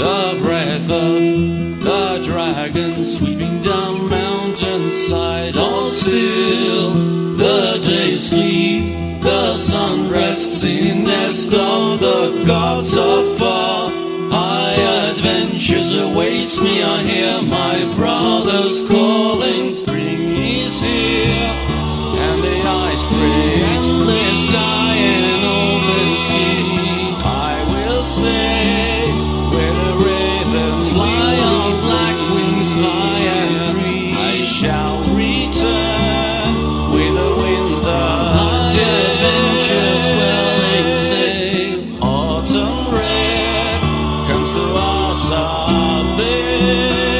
the breath of the dragon sweeping down mountainside. All still, the day sleep, the sun rests in nest of the gods afar. High adventures awaits me, I hear my brother's calling. Spring is here, and the ice breaks, clear sky and open sea. I will say, where the raven fly on black wings high and free, I shall return with the wind, the adventure swelling sail. Autumn red comes to us our bay.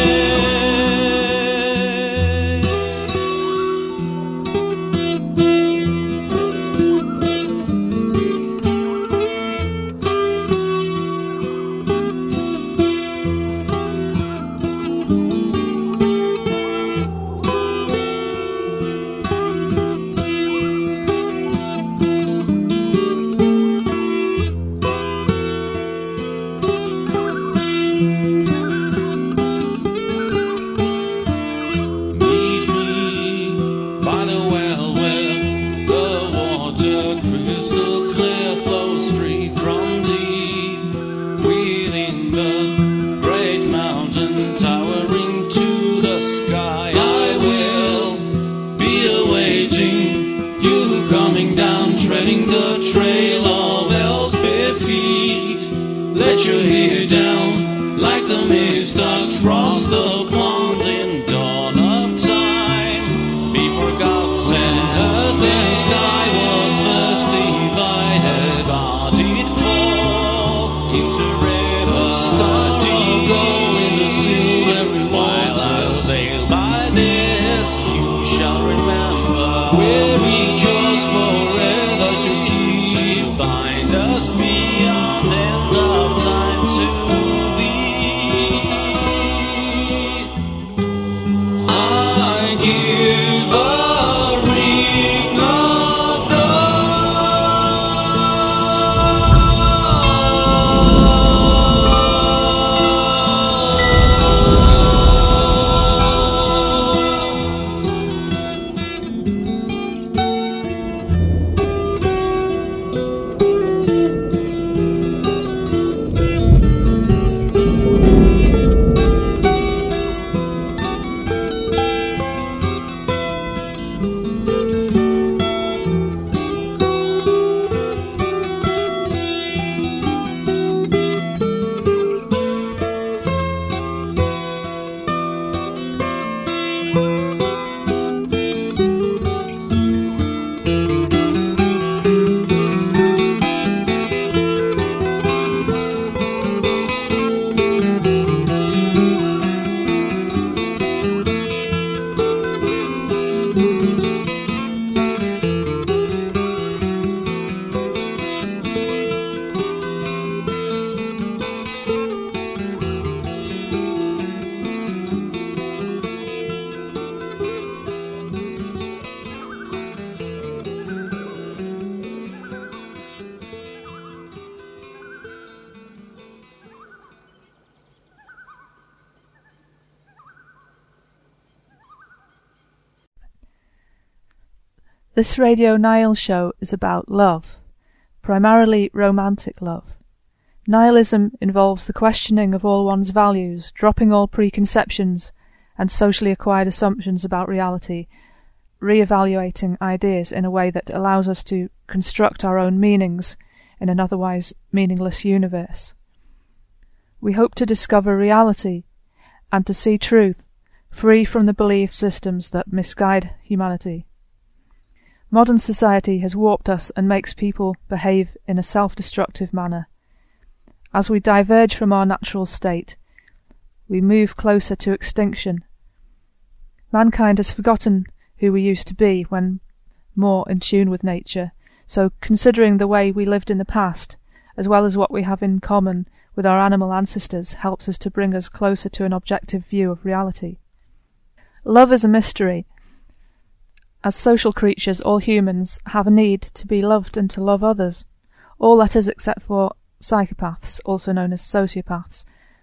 Your hair down like the mist across the pond in dawn of time. Before God sent earth and sky was first divided, star did fall into river, star did go into silvery water. Sail by this, you shall remember. We'll be yours forever to keep, bind us beyond end of time. This Radio Nihil show is about love, primarily romantic love. Nihilism involves the questioning of all one's values, dropping all preconceptions and socially acquired assumptions about reality, re-evaluating ideas in a way that allows us to construct our own meanings in an otherwise meaningless universe. We hope to discover reality and to see truth, free from the belief systems that misguide humanity. Modern society has warped us and makes people behave in a self-destructive manner. As we diverge from our natural state, we move closer to extinction. Mankind has forgotten who we used to be when more in tune with nature, so considering the way we lived in the past, as well as what we have in common with our animal ancestors, helps us to bring us closer to an objective view of reality. Love is a mystery. As social creatures, all humans have a need to be loved and to love others. All that is except for psychopaths, also known as sociopaths.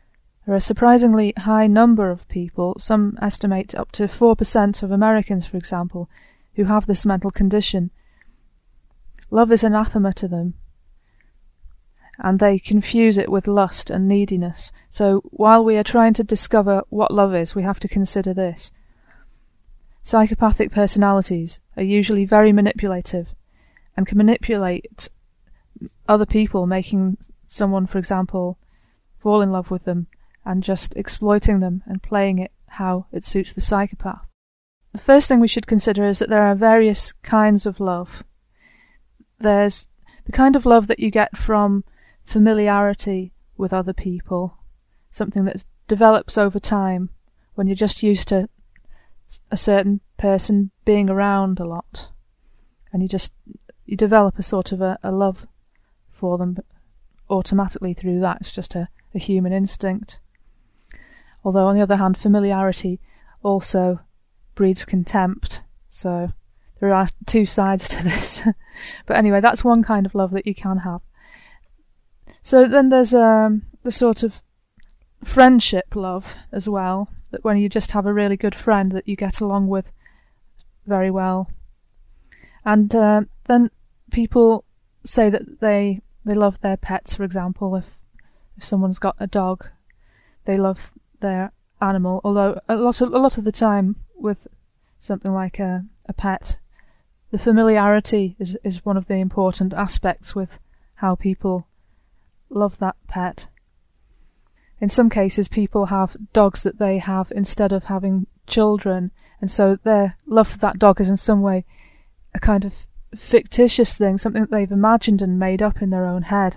There are a surprisingly high number of people, some estimate up to 4% of Americans, for example, who have this mental condition. Love is anathema to them, and they confuse it with lust and neediness. So while we are trying to discover what love is, we have to consider this. Psychopathic personalities are usually very manipulative and can manipulate other people, making someone, for example, fall in love with them and just exploiting them and playing it how it suits the psychopath. The first thing we should consider is that there are various kinds of love. There's the kind of love that you get from familiarity with other people, something that develops over time when you're just used to a certain person being around a lot, and you develop a sort of a love for them automatically through that. It's just a human instinct. Although on the other hand, familiarity also breeds contempt, so there are two sides to this. But anyway, that's one kind of love that you can have. So then there's the sort of friendship love as well, that when you just have a really good friend that you get along with very well. And then people say that they love their pets, for example. If someone's got a dog, they love their animal, although a lot of the time with something like a pet, the familiarity is one of the important aspects with how people love that pet. In some cases, people have dogs that they have instead of having children, and so their love for that dog is in some way a kind of fictitious thing, something that they've imagined and made up in their own head.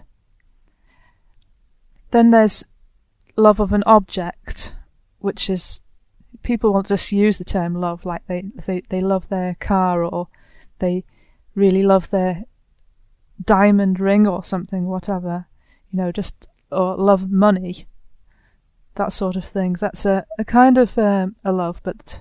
Then there's love of an object, which is, people will just use the term love, like they love their car, or they really love their diamond ring or something, whatever, or love money, that sort of thing. That's a kind of a love, but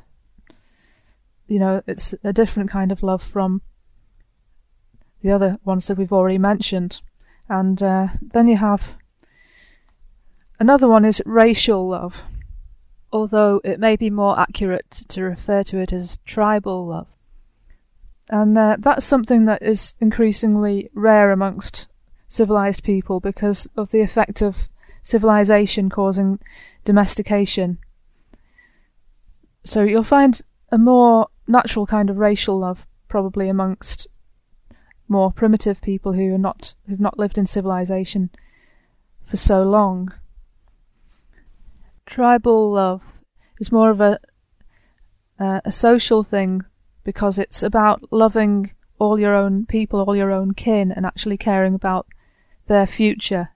it's a different kind of love from the other ones that we've already mentioned. And then you have another one, is racial love, although it may be more accurate to refer to it as tribal love. And that's something that is increasingly rare amongst civilized people because of the effect of civilization causing domestication. So you'll find a more natural kind of racial love probably amongst more primitive people who've not lived in civilization for so long. Tribal love is more of a social thing, because it's about loving all your own people, all your own kin, and actually caring about their future.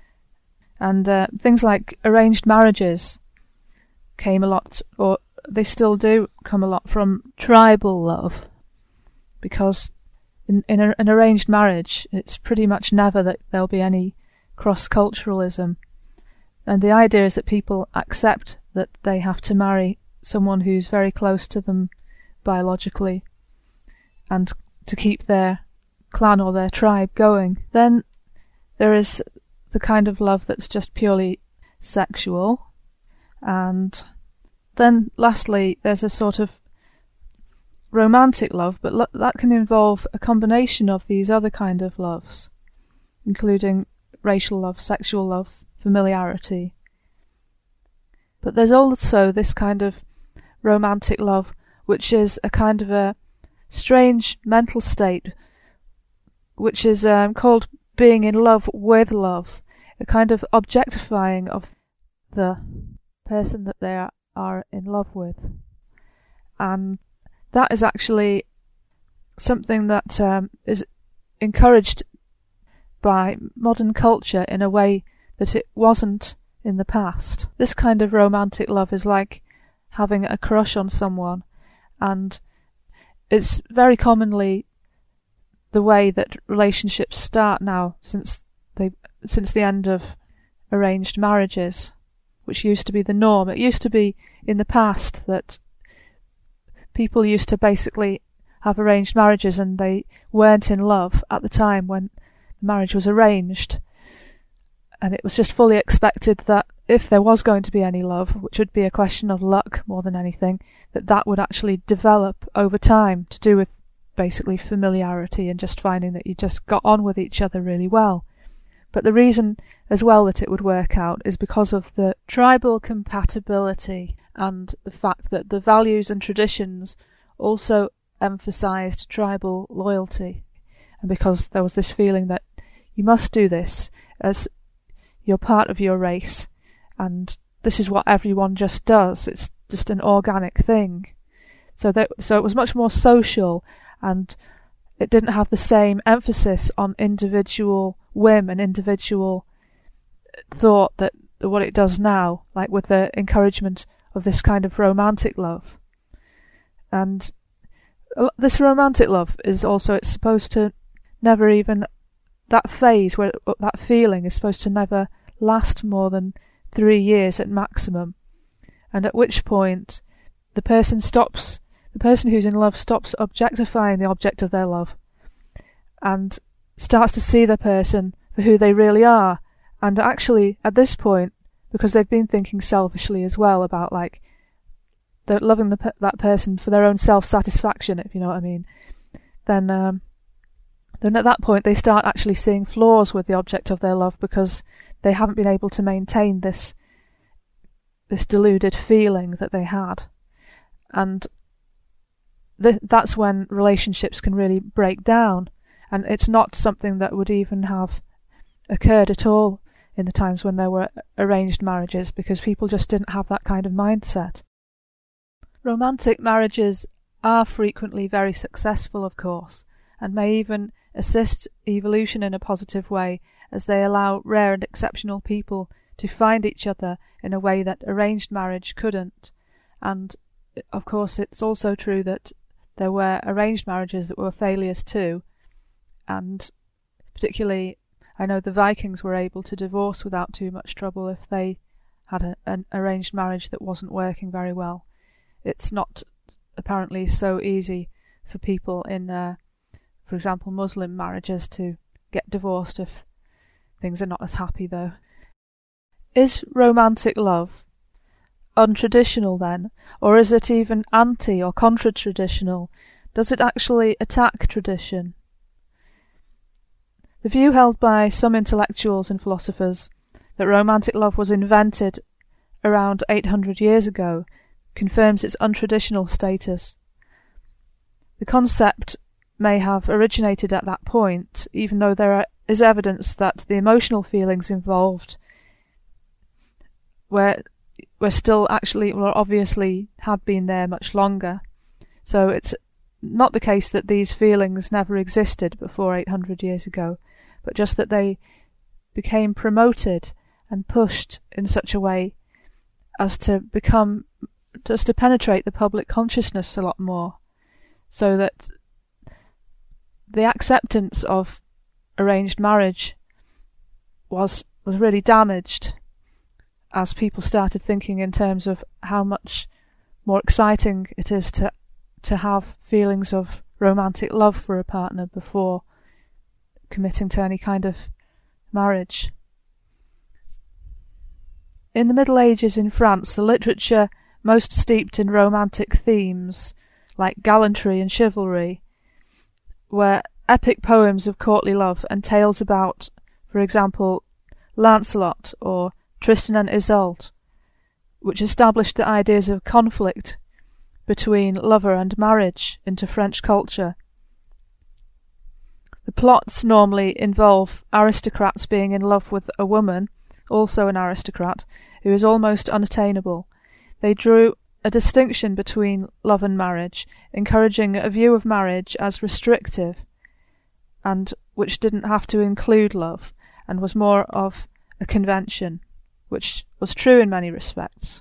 And things like arranged marriages came a lot, or they still do come a lot, from tribal love, because in an arranged marriage it's pretty much never that there'll be any cross-culturalism, and the idea is that people accept that they have to marry someone who's very close to them biologically and to keep their clan or their tribe going. Then there is the kind of love that's just purely sexual, and then lastly there's a sort of romantic love, but that can involve a combination of these other kind of loves, including racial love, sexual love, familiarity. But there's also this kind of romantic love, which is a kind of a strange mental state, which is called being in love with love, a kind of objectifying of the person that they are in love with. And that is actually something that is encouraged by modern culture in a way that it wasn't in the past. This kind of romantic love is like having a crush on someone, and it's very commonly the way that relationships start now, since the end of arranged marriages, which used to be the norm. It used to be in the past that people used to basically have arranged marriages and they weren't in love at the time when the marriage was arranged, and it was just fully expected that if there was going to be any love, which would be a question of luck more than anything, that would actually develop over time, to do with basically familiarity and just finding that you just got on with each other really well. But the reason as well that it would work out is because of the tribal compatibility and the fact that the values and traditions also emphasised tribal loyalty, and because there was this feeling that you must do this as you're part of your race, and this is what everyone just does. It's just an organic thing. So it was much more social, and it didn't have the same emphasis on individual whim and individual thought that what it does now, like with the encouragement of this kind of romantic love. And this romantic love is also, it's supposed to never even, that phase where that feeling is supposed to never last more than 3 years at maximum, and at which point the person who's in love stops objectifying the object of their love and starts to see the person for who they really are. And actually at this point, because they've been thinking selfishly as well about like they're loving that person for their own self-satisfaction, if you know what I mean, then at that point they start actually seeing flaws with the object of their love, because they haven't been able to maintain this deluded feeling that they had. And that's when relationships can really break down, and it's not something that would even have occurred at all in the times when there were arranged marriages, because people just didn't have that kind of mindset. Romantic marriages are frequently very successful, of course, and may even assist evolution in a positive way, as they allow rare and exceptional people to find each other in a way that arranged marriage couldn't. And of course it's also true that there were arranged marriages that were failures too, and particularly I know the Vikings were able to divorce without too much trouble if they had an arranged marriage that wasn't working very well. It's not apparently so easy for people in, for example, Muslim marriages to get divorced if things are not as happy, though. Is romantic love untraditional then, or is it even anti or contra-traditional? Does it actually attack tradition? The view held by some intellectuals and philosophers that romantic love was invented around 800 years ago confirms its untraditional status. The concept may have originated at that point, even though there is evidence that the emotional feelings involved were still actually, well, obviously had been there much longer. So it's not the case that these feelings never existed before 800 years ago, but just that they became promoted and pushed in such a way as to penetrate the public consciousness a lot more, so that the acceptance of arranged marriage was really damaged as people started thinking in terms of how much more exciting it is to have feelings of romantic love for a partner before committing to any kind of marriage. In the Middle Ages in France, the literature most steeped in romantic themes, like gallantry and chivalry, were epic poems of courtly love and tales about, for example, Lancelot or Tristan and Isolde, which established the ideas of conflict between lover and marriage into French culture. The plots normally involve aristocrats being in love with a woman, also an aristocrat, who is almost unattainable. They drew a distinction between love and marriage, encouraging a view of marriage as restrictive, and which didn't have to include love, and was more of a convention, which was true in many respects.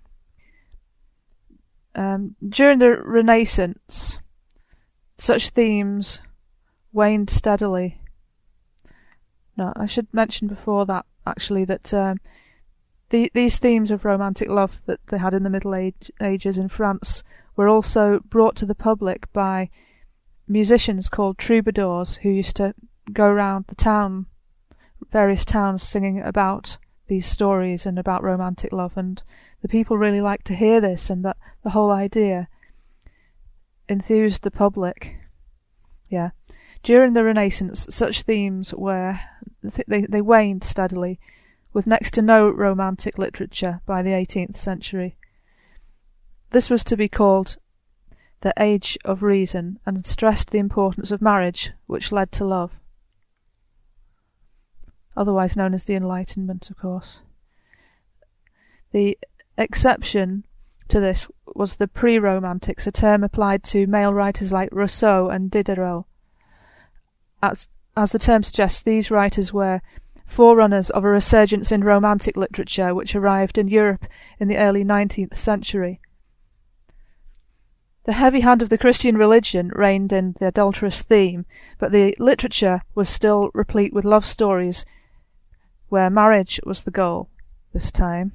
During the Renaissance, such themes waned steadily. No, I should mention before that, actually, that these themes of romantic love that they had in the Middle Ages in France were also brought to the public by musicians called troubadours, who used to go around the town, various towns, singing about these stories and about romantic love, and the people really liked to hear this, and that the whole idea enthused the public. Yeah. During the Renaissance, such themes they waned steadily, with next to no romantic literature by the 18th century. This was to be called the Age of Reason, and stressed the importance of marriage, which led to love. Otherwise known as the Enlightenment, of course. The exception to this was the pre-romantics, a term applied to male writers like Rousseau and Diderot. As the term suggests, these writers were forerunners of a resurgence in romantic literature which arrived in Europe in the early 19th century. The heavy hand of the Christian religion reigned in the adulterous theme, but the literature was still replete with love stories where marriage was the goal this time.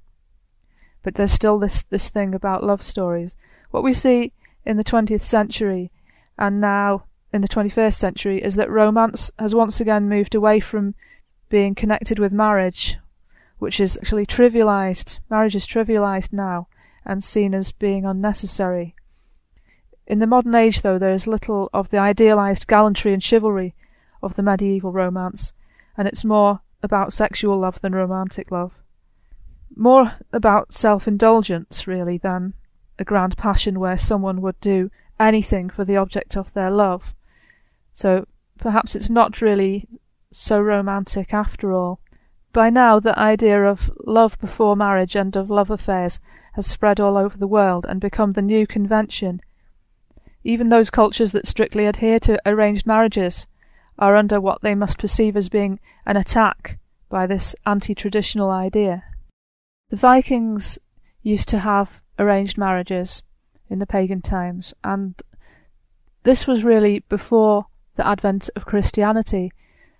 But there's still this thing about love stories. What we see in the 20th century and now in the 21st century is that romance has once again moved away from being connected with marriage, which is actually trivialized. Marriage is trivialized now and seen as being unnecessary. In the modern age, though, there is little of the idealized gallantry and chivalry of the medieval romance, and it's more about sexual love than romantic love. More about self-indulgence, really, than a grand passion where someone would do anything for the object of their love. So perhaps it's not really so romantic after all. By now the idea of love before marriage and of love affairs has spread all over the world and become the new convention. Even those cultures that strictly adhere to arranged marriages are under what they must perceive as being an attack by this anti-traditional idea. The Vikings used to have arranged marriages in the pagan times, and this was really before the advent of Christianity.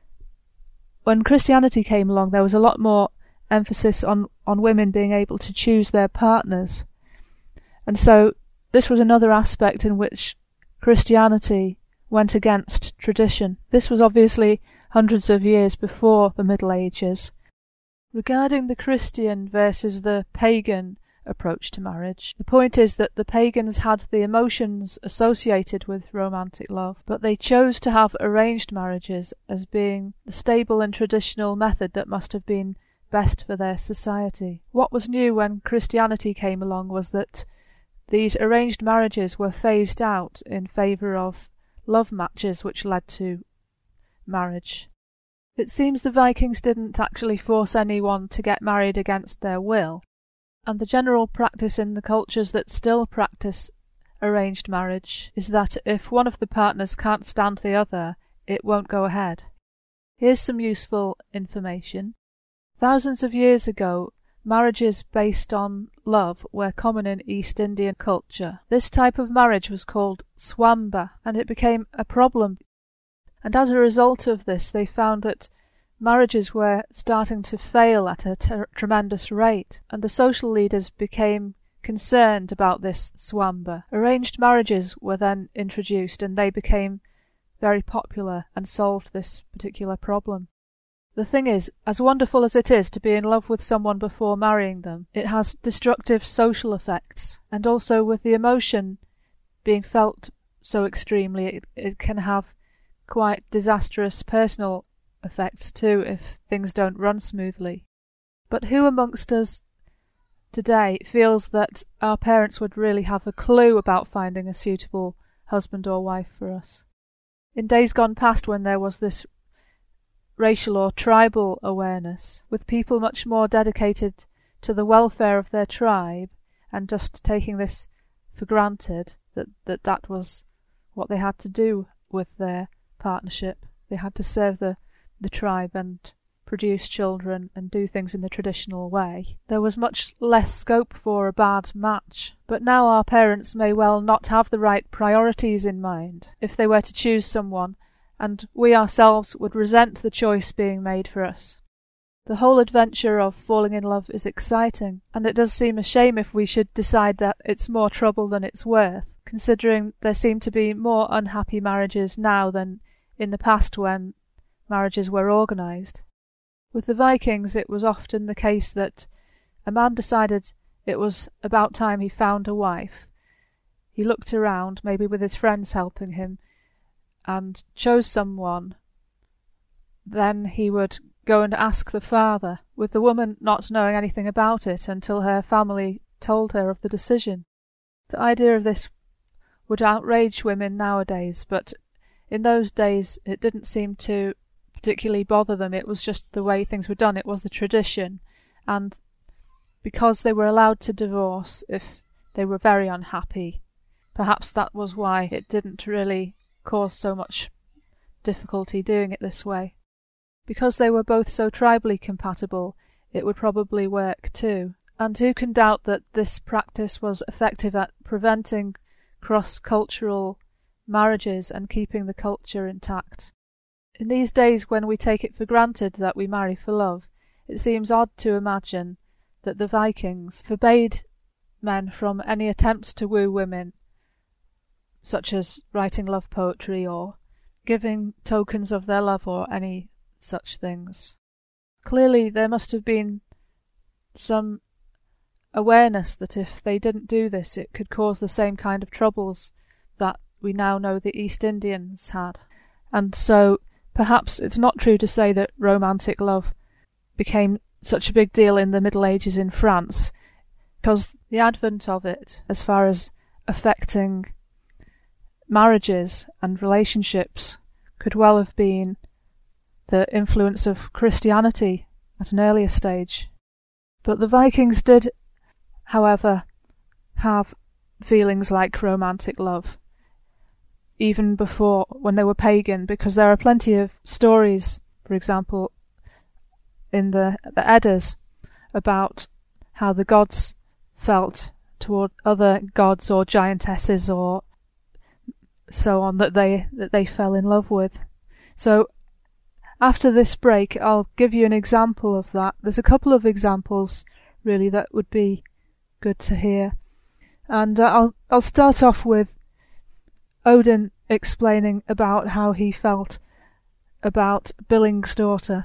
When Christianity came along, there was a lot more emphasis on women being able to choose their partners. And so this was another aspect in which Christianity went against tradition. This was obviously hundreds of years before the Middle Ages. Regarding the Christian versus the pagan approach to marriage, the point is that the pagans had the emotions associated with romantic love, but they chose to have arranged marriages as being the stable and traditional method that must have been best for their society. What was new when Christianity came along was that these arranged marriages were phased out in favour of love matches, which led to marriage. It seems the Vikings didn't actually force anyone to get married against their will, and the general practice in the cultures that still practice arranged marriage is that if one of the partners can't stand the other, it won't go ahead. Here's some useful information. Thousands of years ago, marriages based on love were common in East Indian culture. This type of marriage was called swamba, and it became a problem. And as a result of this, they found that marriages were starting to fail at a tremendous rate, and the social leaders became concerned about this swamba. Arranged marriages were then introduced, and they became very popular and solved this particular problem. The thing is, as wonderful as it is to be in love with someone before marrying them, it has destructive social effects, and also with the emotion being felt so extremely, it can have quite disastrous personal effects too if things don't run smoothly. But who amongst us today feels that our parents would really have a clue about finding a suitable husband or wife for us? In days gone past, when there was this racial or tribal awareness, with people much more dedicated to the welfare of their tribe and just taking this for granted, that was what they had to do with their partnership. They had to serve the tribe and produce children and do things in the traditional way. There was much less scope for a bad match. But now our parents may well not have the right priorities in mind if they were to choose someone, and we ourselves would resent the choice being made for us. The whole adventure of falling in love is exciting, and it does seem a shame if we should decide that it's more trouble than it's worth, considering there seem to be more unhappy marriages now than in the past when marriages were organised. With the Vikings, it was often the case that a man decided it was about time he found a wife. He looked around, maybe with his friends helping him, and chose someone. Then he would go and ask the father, with the woman not knowing anything about it until her family told her of the decision. The idea of this would outrage women nowadays, but in those days it didn't seem to particularly bother them. It was just the way things were done. It was the tradition, and because they were allowed to divorce if they were very unhappy, perhaps that was why it didn't really cause so much difficulty doing it this way. Because they were both so tribally compatible, it would probably work too. And who can doubt that this practice was effective at preventing cross-cultural marriages and keeping the culture intact? In these days, when we take it for granted that we marry for love, it seems odd to imagine that the Vikings forbade men from any attempts to woo women, such as writing love poetry or giving tokens of their love or any such things. Clearly there must have been some awareness that if they didn't do this, it could cause the same kind of troubles that we now know the East Indians had. And so perhaps it's not true to say that romantic love became such a big deal in the Middle Ages in France, because the advent of it, as far as affecting marriages and relationships, could well have been the influence of Christianity at an earlier stage. But the Vikings did, however, have feelings like romantic love, even before, when they were pagan, because there are plenty of stories, for example, in the Eddas, about how the gods felt toward other gods or giantesses or so on that they fell in love with. So after this break, I'll give you an example of that. There's a couple of examples really that would be good to hear, and I'll start off with Odin explaining about how he felt about Billing's daughter.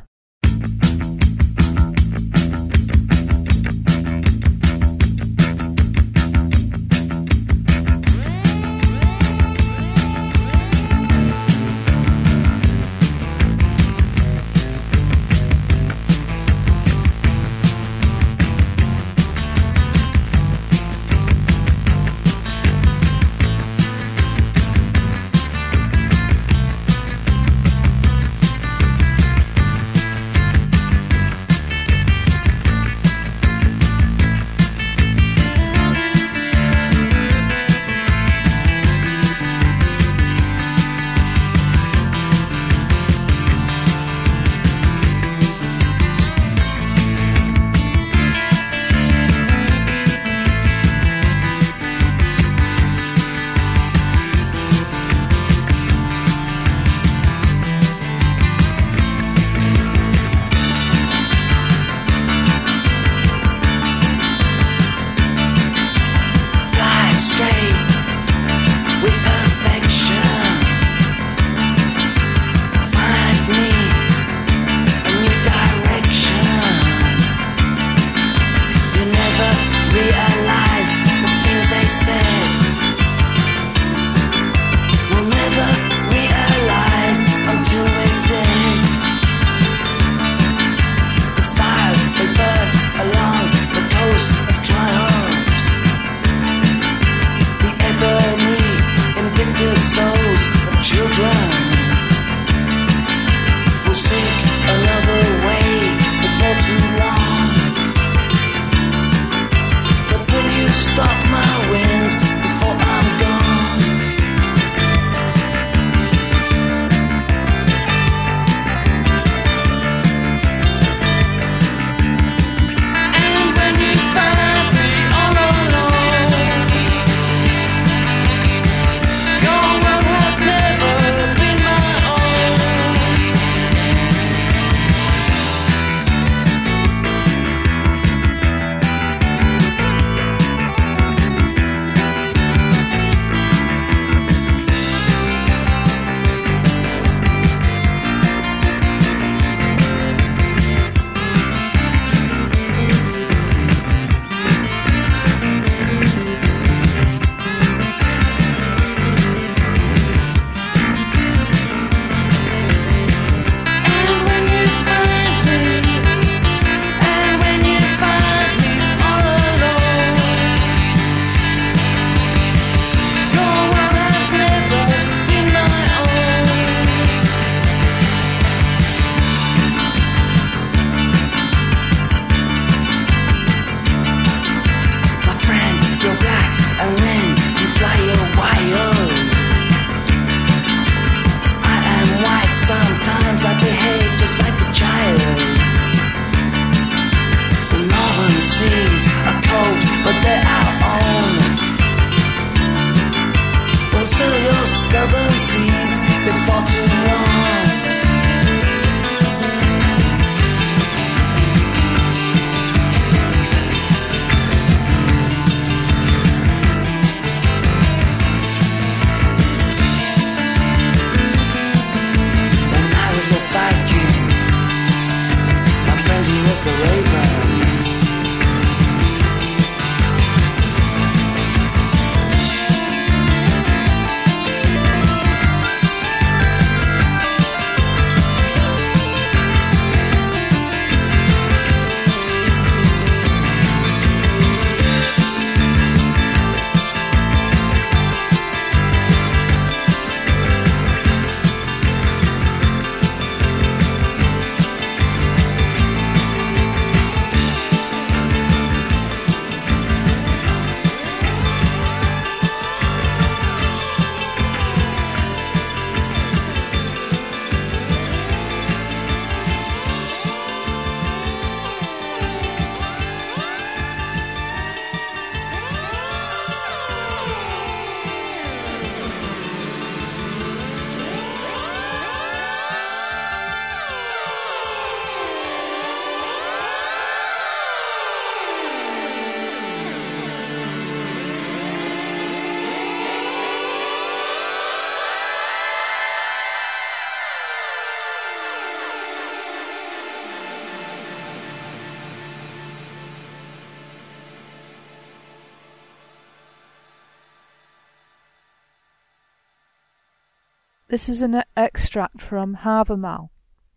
This is an extract from Havamal,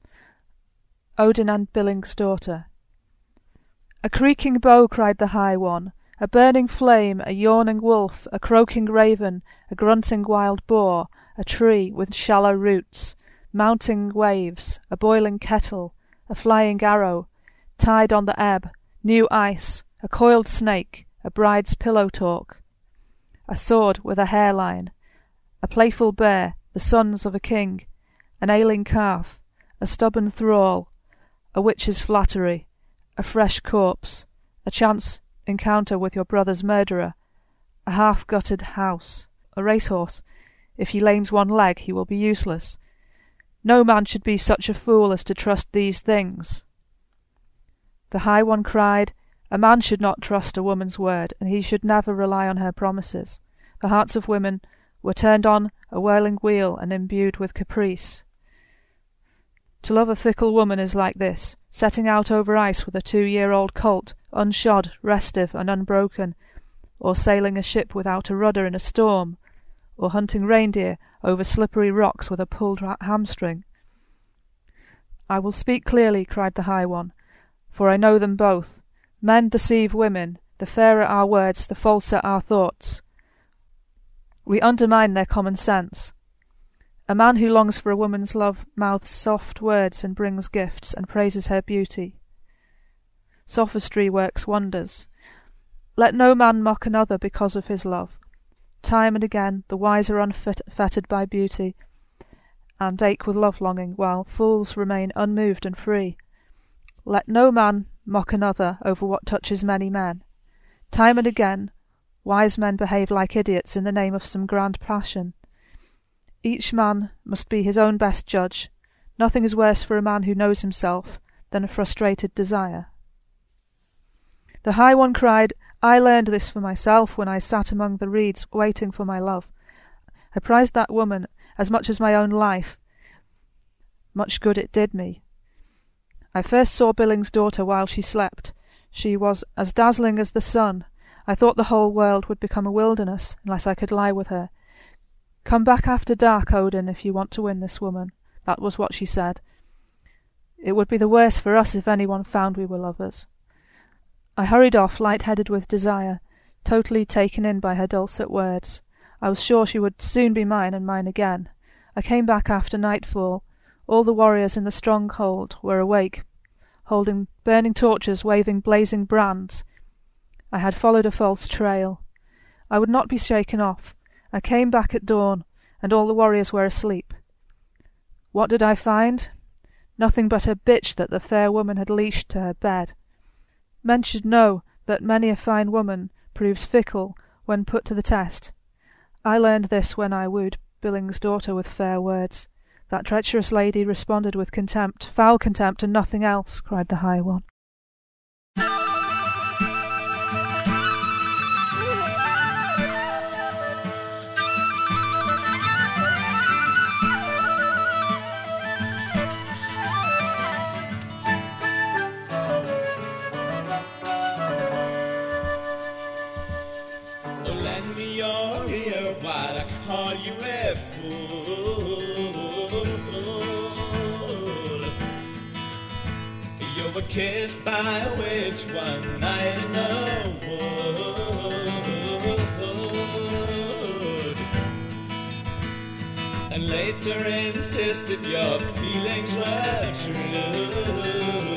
Odin and Billing's Daughter. A creaking bow, cried the High One, a burning flame, a yawning wolf, a croaking raven, a grunting wild boar, a tree with shallow roots, mounting waves, a boiling kettle, a flying arrow, tide on the ebb, new ice, a coiled snake, a bride's pillow talk, a sword with a hairline, a playful bear, the sons of a king, an ailing calf, a stubborn thrall, a witch's flattery, a fresh corpse, a chance encounter with your brother's murderer, a half-gutted house, a racehorse. If he lames one leg, he will be useless. No man should be such a fool as to trust these things. The High One cried, a man should not trust a woman's word, and he should never rely on her promises. The hearts of women were turned on a whirling wheel and imbued with caprice. To love a fickle woman is like this, setting out over ice with a 2-year-old colt, unshod, restive, and unbroken, or sailing a ship without a rudder in a storm, or hunting reindeer over slippery rocks with a pulled hamstring. I will speak clearly, cried the High One, for I know them both. Men deceive women, the fairer our words, the falser our thoughts. We undermine their common sense. A man who longs for a woman's love mouths soft words and brings gifts and praises her beauty. Sophistry works wonders. Let no man mock another because of his love. Time and again the wise are unfettered by beauty, and ache with love-longing, while fools remain unmoved and free. Let no man mock another over what touches many men. Time and again wise men behave like idiots in the name of some grand passion. Each man must be his own best judge. Nothing is worse for a man who knows himself than a frustrated desire. The High One cried, I learned this for myself when I sat among the reeds waiting for my love. I prized that woman as much as my own life. Much good it did me. I first saw Billing's daughter while she slept. She was as dazzling as the sun. I thought the whole world would become a wilderness unless I could lie with her. Come back after dark, Odin, if you want to win this woman. That was what she said. It would be the worse for us if anyone found we were lovers. I hurried off, light-headed with desire, totally taken in by her dulcet words. I was sure she would soon be mine and mine again. I came back after nightfall. All the warriors in the stronghold were awake, holding burning torches, waving blazing brands. I had followed a false trail. I would not be shaken off. I came back at dawn, and all the warriors were asleep. What did I find? Nothing but a bitch that the fair woman had leashed to her bed. Men should know that many a fine woman proves fickle when put to the test. I learned this when I wooed Billing's daughter with fair words. That treacherous lady responded with contempt, foul contempt, and nothing else, cried the High One. Lend me your ear while I call you a fool. You were kissed by a witch one night in the wood, and later insisted your feelings were true.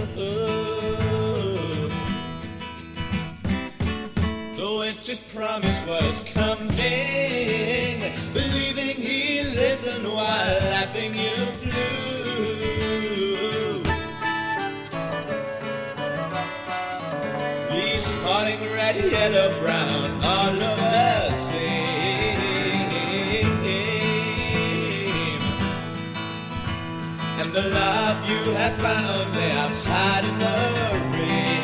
The witch's promise was coming, believing he listened while laughing you flew. Leaves spotting red, yellow, brown all over the same, and the love you had found lay outside in the rain.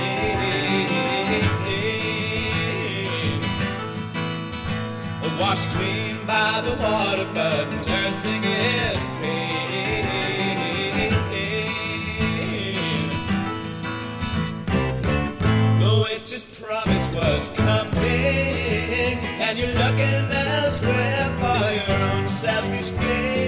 Washed clean by the water, but nursing his pain. The witch's promise was coming, and you're looking elsewhere for your own selfish gain.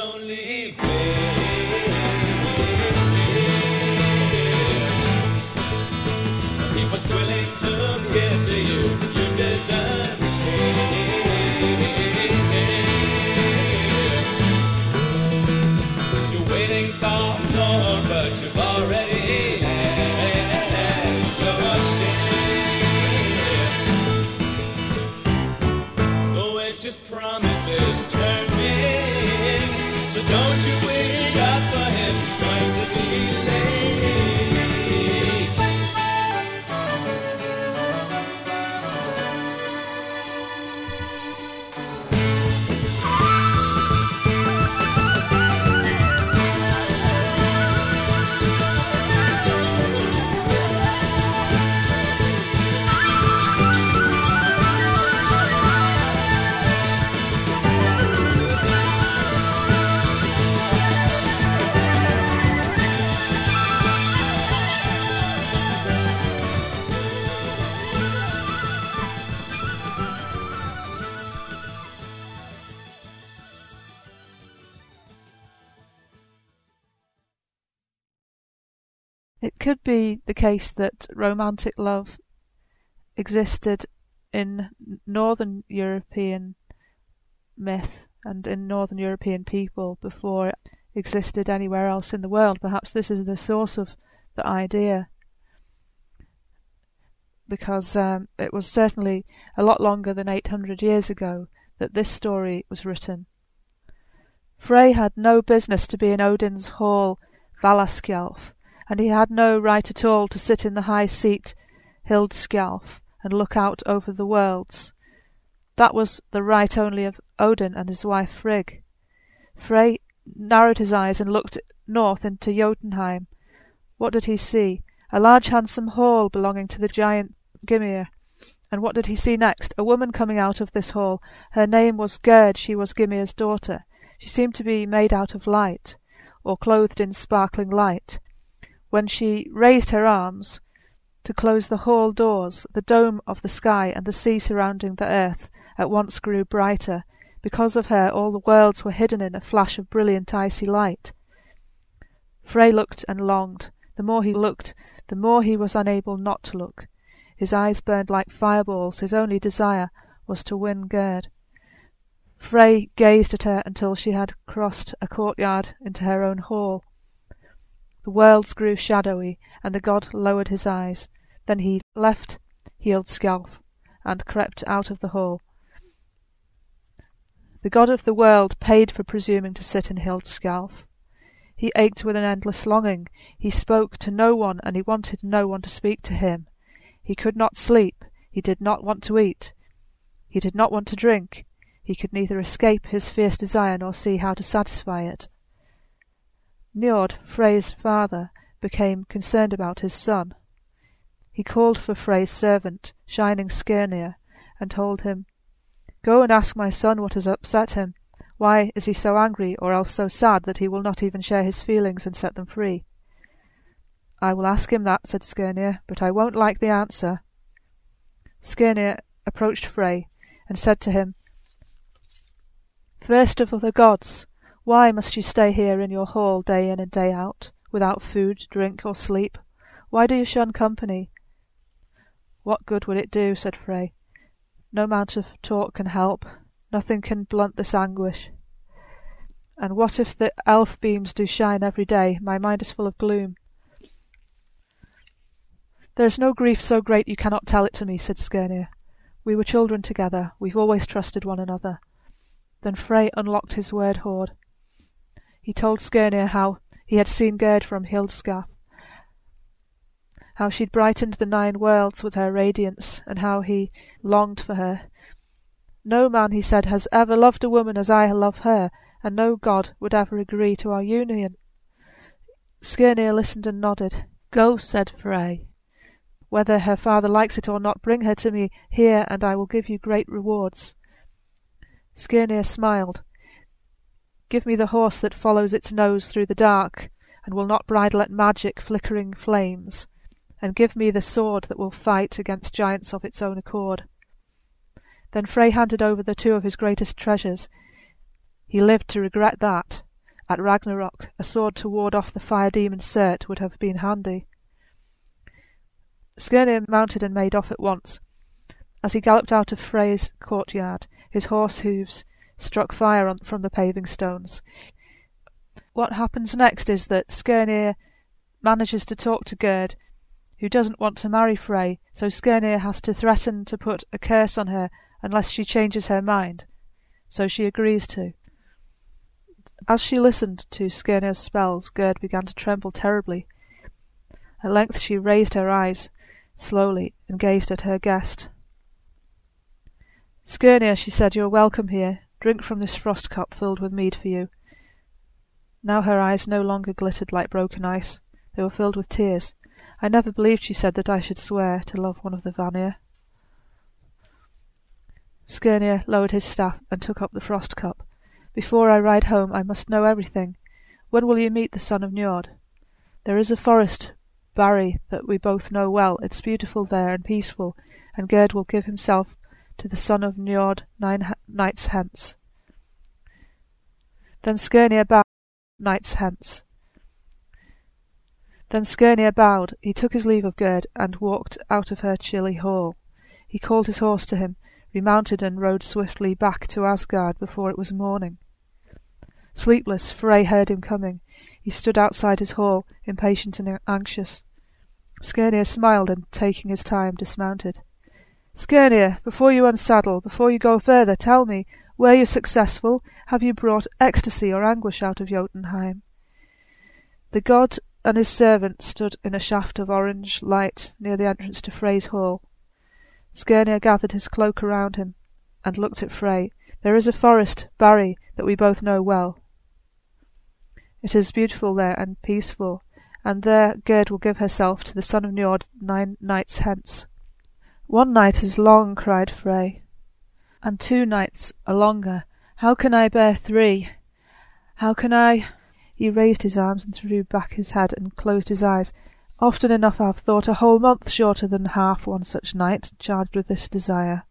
only fair. He was willing to give to you, you didn't care. You're waiting for more, but you've already had your share. Oh, it's just promises turning, so don't you wait up for him, he's going to be late. It could be the case that romantic love existed in Northern European myth and in Northern European people before it existed anywhere else in the world. Perhaps this is the source of the idea, because it was certainly a lot longer than 800 years ago that this story was written. Frey had no business to be in Odin's hall, Valaskjalf, and he had no right at all to sit in the high seat, Hildskjalf, and look out over the worlds. That was the right only of Odin and his wife Frigg. Frey narrowed his eyes and looked north into Jotunheim. What did he see? A large handsome hall belonging to the giant Gymir. And what did he see next? A woman coming out of this hall. Her name was Gerd, she was Gymir's daughter. She seemed to be made out of light, or clothed in sparkling light. When she raised her arms to close the hall doors, the dome of the sky and the sea surrounding the earth at once grew brighter. Because of her all the worlds were hidden in a flash of brilliant icy light. Frey looked and longed. The more he looked, the more he was unable not to look. His eyes burned like fireballs. His only desire was to win Gerd. Frey gazed at her until she had crossed a courtyard into her own hall. The worlds grew shadowy, and the god lowered his eyes. Then he left Hildskjalf and crept out of the hall. The god of the world paid for presuming to sit in Hildskjalf. He ached with an endless longing. He spoke to no one, and he wanted no one to speak to him. He could not sleep. He did not want to eat. He did not want to drink. He could neither escape his fierce desire nor see how to satisfy it. Njord, Frey's father, became concerned about his son. He called for Frey's servant, shining Skirnir, and told him, "Go and ask my son what has upset him. Why is he so angry, or else so sad that he will not even share his feelings and set them free?" "I will ask him that," said Skirnir, "but I won't like the answer." Skirnir approached Frey and said to him, "First of the gods, why must you stay here in your hall day in and day out, without food, drink, or sleep? Why do you shun company?" "What good would it do?" said Frey. "No amount of talk can help. Nothing can blunt this anguish. And what if the elf beams do shine every day? My mind is full of gloom." "There is no grief so great you cannot tell it to me," said Skirnir. "We were children together. We've always trusted one another." Then Frey unlocked his word hoard. He told Skirnir how he had seen Gerd from Hildskjalf, how she'd brightened the 9 worlds with her radiance, and how he longed for her. "No man," he said, "has ever loved a woman as I love her, and no god would ever agree to our union." Skirnir listened and nodded. "Go," said Frey. "Whether her father likes it or not, bring her to me here, and I will give you great rewards." Skirnir smiled. "Give me the horse that follows its nose through the dark, and will not bridle at magic flickering flames, and give me the sword that will fight against giants of its own accord." Then Frey handed over the 2 of his greatest treasures. He lived to regret that, At Ragnarok, a sword to ward off the fire demon Surt would have been handy. Skirnir mounted and made off at once. As he galloped out of Frey's courtyard, his horse hooves struck fire from the paving stones. What happens next is that Skirnir manages to talk to Gerd, who doesn't want to marry Frey, so Skirnir has to threaten to put a curse on her unless she changes her mind. So she agrees to. As she listened to Skirnir's spells, Gerd began to tremble terribly. At length she raised her eyes slowly and gazed at her guest. "Skirnir," she said, "you're welcome here. Drink from this frost cup filled with mead for you." Now her eyes no longer glittered like broken ice. They were filled with tears. "I never believed," she said, "that I should swear to love one of the Vanir." Skirnir lowered his staff and took up the frost cup. "Before I ride home I must know everything. When will you meet the son of Njord? There is a forest, Barri, that we both know well. It's beautiful there and peaceful, and Gerd will give himself to the son of Njord 9 nights hence." Then Skirnir bowed. He took his leave of Gerd and walked out of her chilly hall. He called his horse to him, remounted and rode swiftly back to Asgard before it was morning. Sleepless, Frey heard him coming. He stood outside his hall, impatient and anxious. Skirnir smiled and, taking his time, dismounted. "Skirnir, before you unsaddle, before you go further, tell me, were you successful? Have you brought ecstasy or anguish out of Jotunheim?" The god and his servant stood in a shaft of orange light near the entrance to Frey's hall. Skirnir gathered his cloak around him and looked at Frey. "There is a forest, Barri, that we both know well. It is beautiful there and peaceful, and there Gerd will give herself to the son of Njord 9 nights hence." "1 night is long," cried Frey, "and 2 nights are longer. How can I bear 3? How can I—" He raised his arms and threw back his head and closed his eyes. "Often enough I have thought a whole month shorter than half one such night, charged with this desire."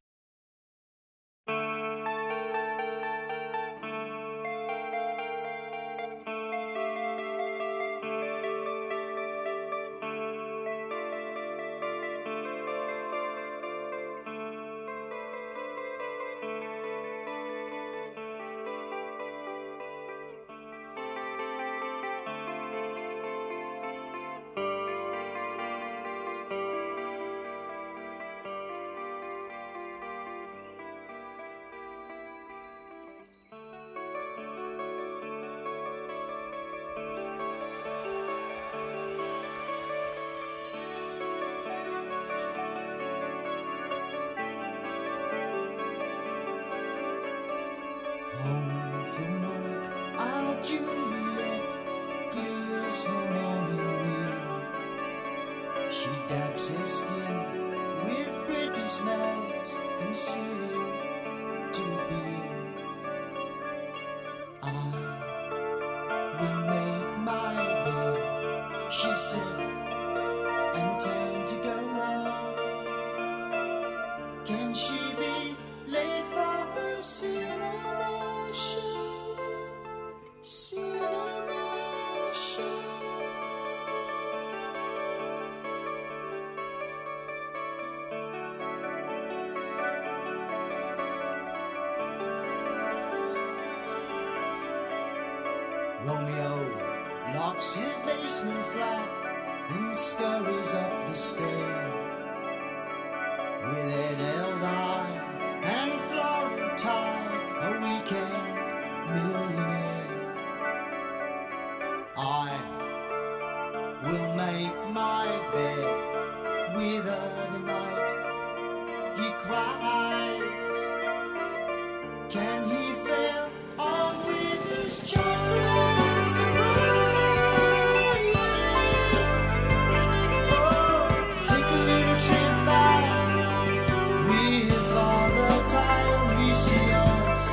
Home from work, our Juliet glues her morning meal. She dabs her skin with pretty smells, concealing 2 beers. "I will make my bed," she said, and turned to go on. Can she be late for her cinema show? Cinema show. Romeo locks his basement flat and scurries up the stair with Ed Eldine and Florentine, a weekend millionaire. "I will make my bed with her tonight," he cries. Can he fail on with his chocolate surprise? Oh, take a little trip back with Father Tiresias.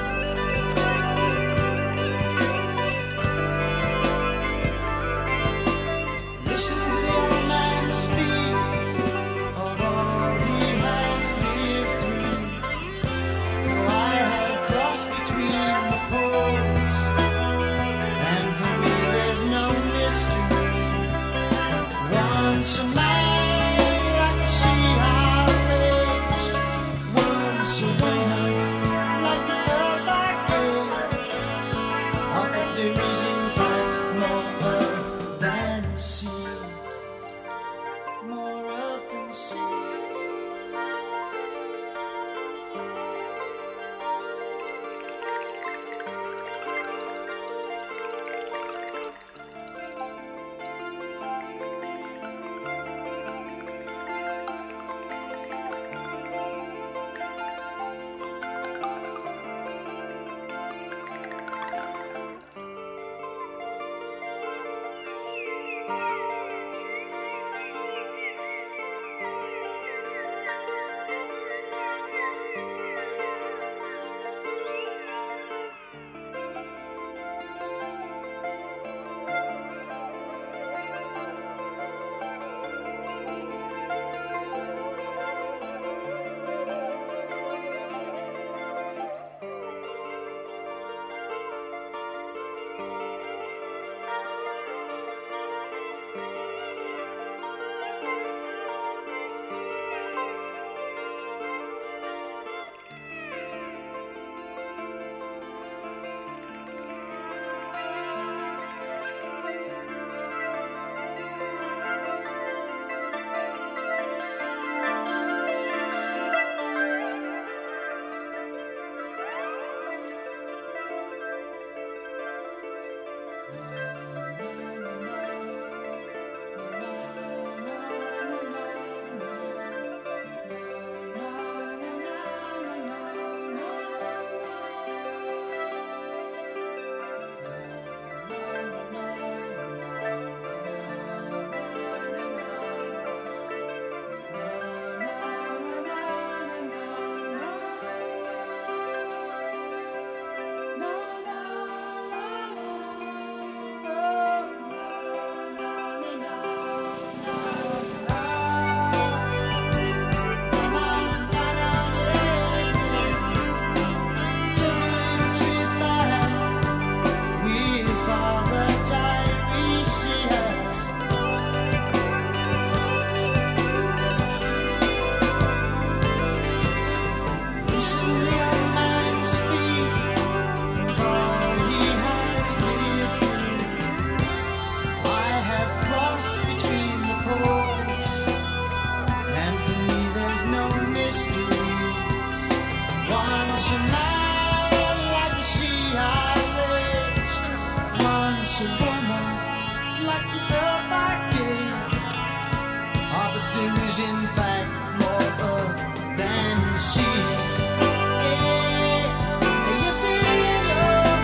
Listen to the old man speak of all he has lived through. I have crossed between the poles woman like the earth I gave. Ah, but there is in fact more earth than she. Yes, there is love.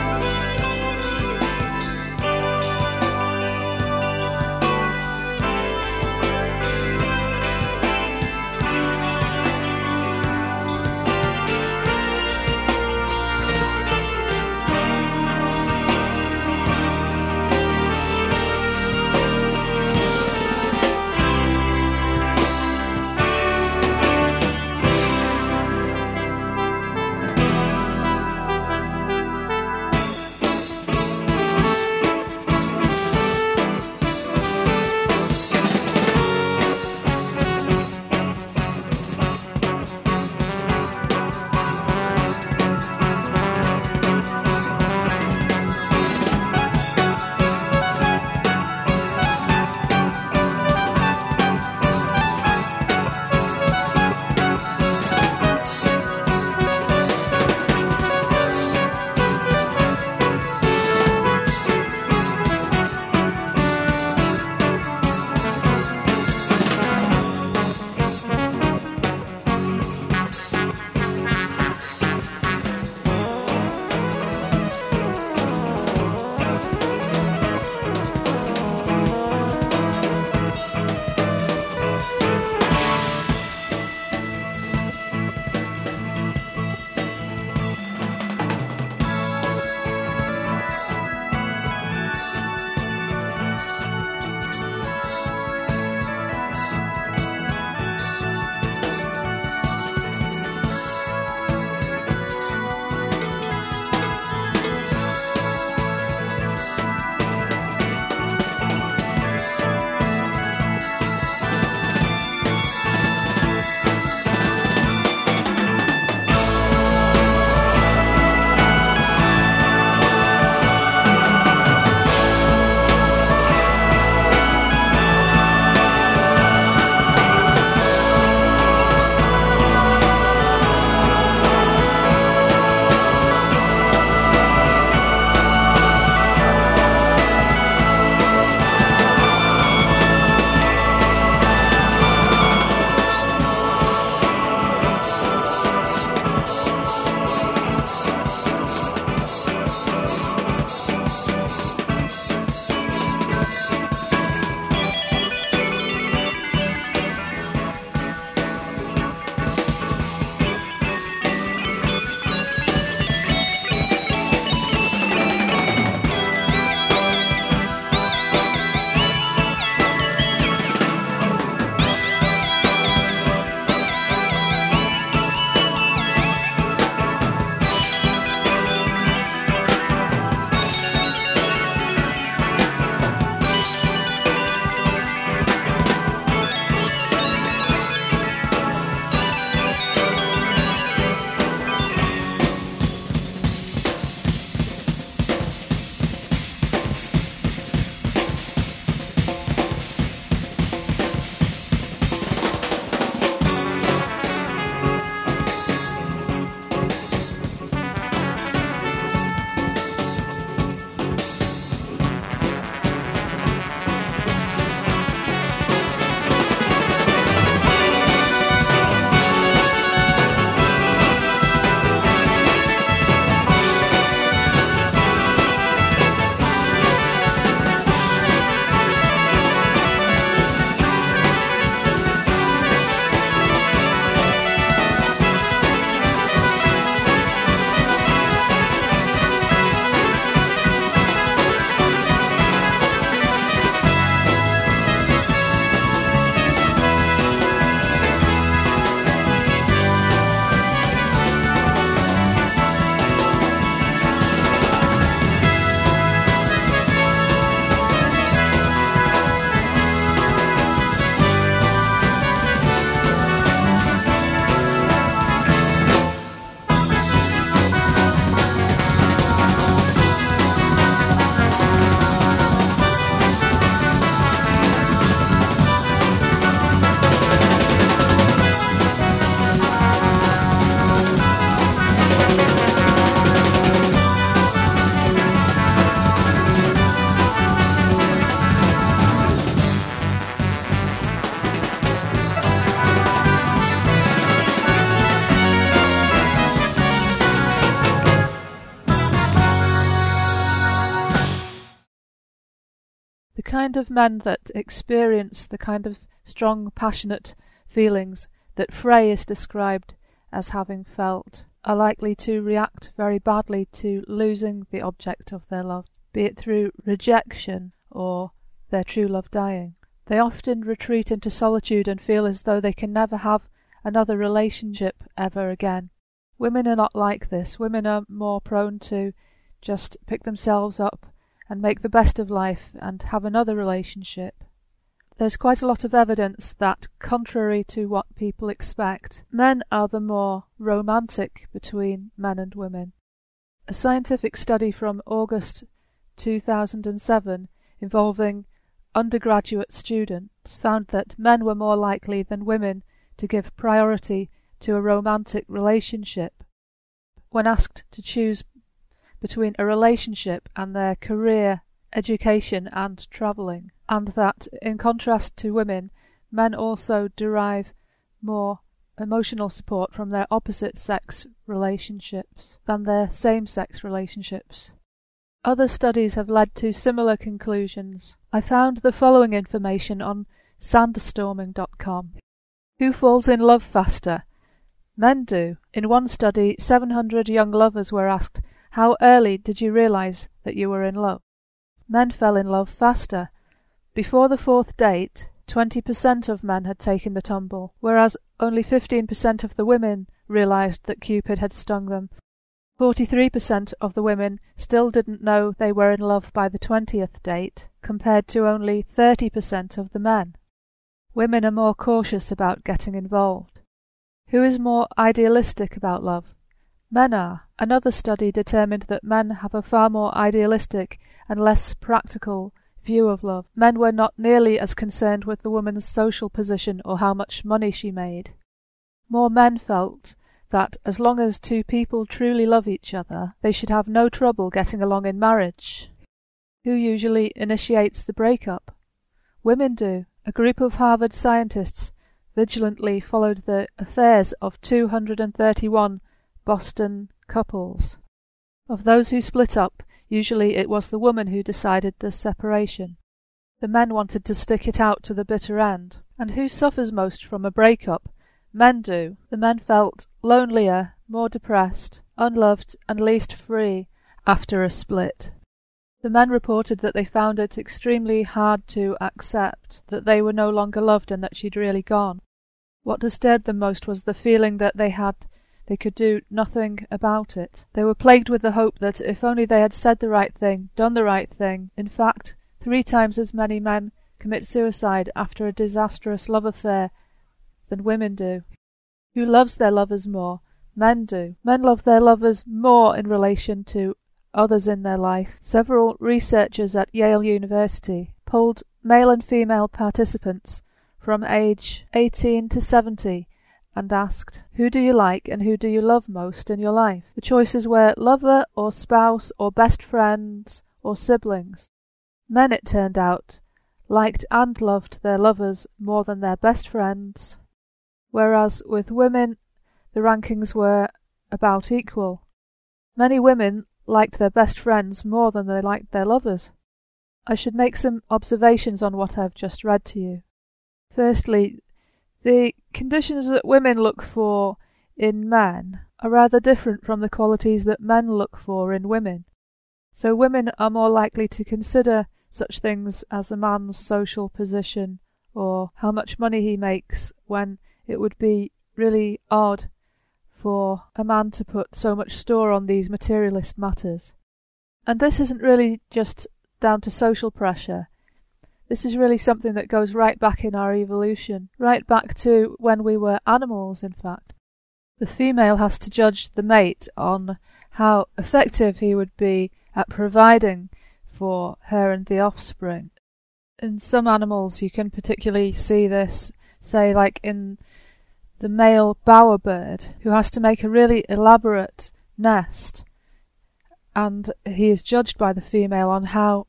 The kind of men that experience the kind of strong, passionate feelings that Frey is described as having felt are likely to react very badly to losing the object of their love, be it through rejection or their true love dying. They often retreat into solitude and feel as though they can never have another relationship ever again. Women are not like this. Women are more prone to just pick themselves up and make the best of life and have another relationship. There's quite a lot of evidence that, contrary to what people expect, men are the more romantic between men and women. A scientific study from August 2007 involving undergraduate students found that men were more likely than women to give priority to a romantic relationship when asked to choose between a relationship and their career, education and travelling, and that, in contrast to women, men also derive more emotional support from their opposite-sex relationships than their same-sex relationships. Other studies have led to similar conclusions. I found the following information on sandstorming.com. Who falls in love faster? Men do. In one study, 700 young lovers were asked, how early did you realise that you were in love? Men fell in love faster. Before the fourth date, 20% of men had taken the tumble, whereas only 15% of the women realised that Cupid had stung them. 43% of the women still didn't know they were in love by the 20th date, compared to only 30% of the men. Women are more cautious about getting involved. Who is more idealistic about love? Men are. Another study determined that men have a far more idealistic and less practical view of love. Men were not nearly as concerned with the woman's social position or how much money she made. More men felt that as long as two people truly love each other, they should have no trouble getting along in marriage. Who usually initiates the breakup? Women do. A group of Harvard scientists vigilantly followed the affairs of 231 Boston couples. Of those who split up, usually it was the woman who decided the separation. The men wanted to stick it out to the bitter end. And who suffers most from a breakup? Men do. The men felt lonelier, more depressed, unloved and least free after a split. The men reported that they found it extremely hard to accept that they were no longer loved and that she'd really gone. What disturbed them most was the feeling that they could do nothing about it. They were plagued with the hope that if only they had said the right thing, done the right thing. In fact, 3 times as many men commit suicide after a disastrous love affair than women do. Who loves their lovers more? Men do. Men love their lovers more in relation to others in their life. Several researchers at Yale University polled male and female participants from age 18 to 70 and asked, who do you like and who do you love most in your life? The choices were lover or spouse or best friends or siblings. Men, it turned out, liked and loved their lovers more than their best friends, whereas with women the rankings were about equal. Many women liked their best friends more than they liked their lovers. I should make some observations on what I've just read to you. Firstly, the conditions that women look for in men are rather different from the qualities that men look for in women. So women are more likely to consider such things as a man's social position or how much money he makes, when it would be really odd for a man to put so much store on these materialist matters. And this isn't really just down to social pressure. This is really something that goes right back in our evolution, right back to when we were animals, in fact. The female has to judge the mate on how effective he would be at providing for her and the offspring. In some animals you can particularly see this, say like in the male bowerbird, who has to make a really elaborate nest, and he is judged by the female on how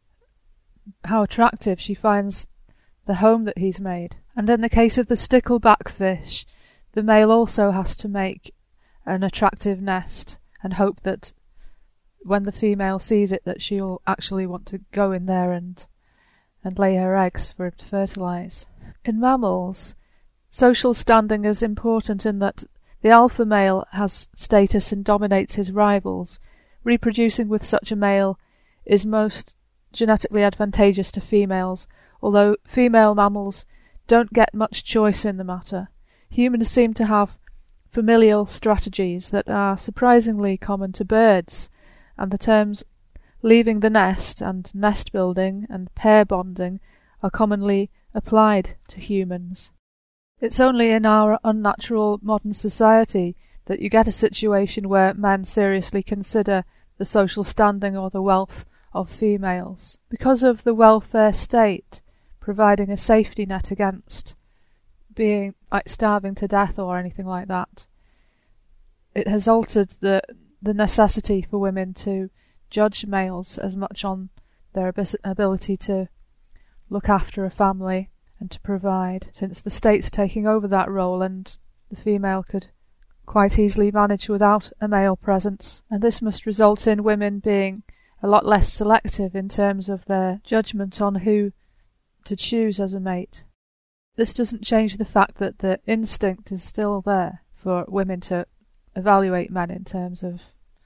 attractive she finds the home that he's made. And in the case of the stickleback fish, the male also has to make an attractive nest and hope that when the female sees it that she'll actually want to go in there and and lay her eggs for him to fertilise. In mammals, social standing is important in that the alpha male has status and dominates his rivals. Reproducing with such a male is most genetically advantageous to females, although female mammals don't get much choice in the matter. Humans seem to have familial strategies that are surprisingly common to birds, and the terms leaving the nest and nest building and pair bonding are commonly applied to humans. It's only in our unnatural modern society that you get a situation where men seriously consider the social standing or the wealth of females. Because of the welfare state providing a safety net against being like starving to death or anything like that, it has altered the necessity for women to judge males as much on their ability to look after a family and to provide, since the state's taking over that role and the female could quite easily manage without a male presence. And this must result in women being a lot less selective in terms of their judgment on who to choose as a mate. This doesn't change the fact that the instinct is still there for women to evaluate men in terms of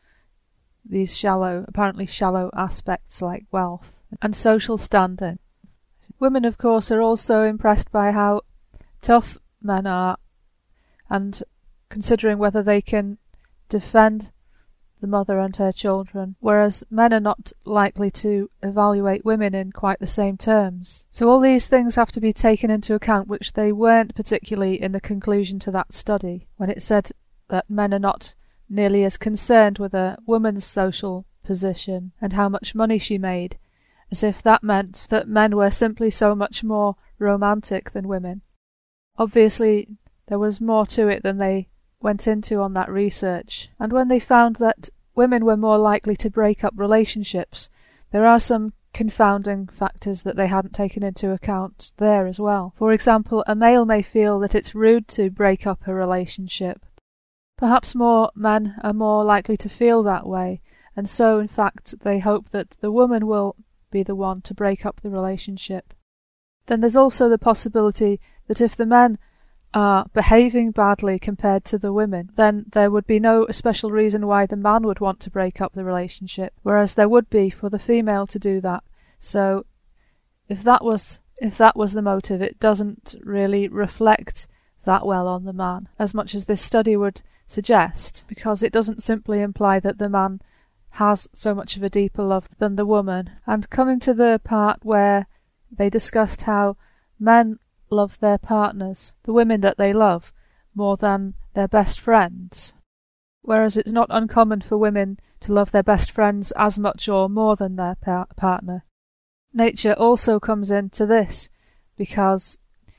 these apparently shallow aspects like wealth and social standing. Women, of course, are also impressed by how tough men are and considering whether they can defend the mother and her children, whereas men are not likely to evaluate women in quite the same terms. So all these things have to be taken into account, which they weren't particularly in the conclusion to that study, when it said that men are not nearly as concerned with a woman's social position and how much money she made, as if that meant that men were simply so much more romantic than women. Obviously, there was more to it than they went into on that research, and when they found that women were more likely to break up relationships, there are some confounding factors that they hadn't taken into account there as well. For example, a male may feel that it's rude to break up a relationship. Perhaps more men are more likely to feel that way, and so in fact they hope that the woman will be the one to break up the relationship. Then there's also the possibility that if the men are behaving badly compared to the women, then there would be no special reason why the man would want to break up the relationship, whereas there would be for the female to do that. So if that was the motive, it doesn't really reflect that well on the man, as much as this study would suggest, because it doesn't simply imply that the man has so much of a deeper love than the woman. And coming to the part where they discussed how men love their partners, the women that they love, more than their best friends, whereas it's not uncommon for women to love their best friends as much or more than their partner. Nature also comes into this, because,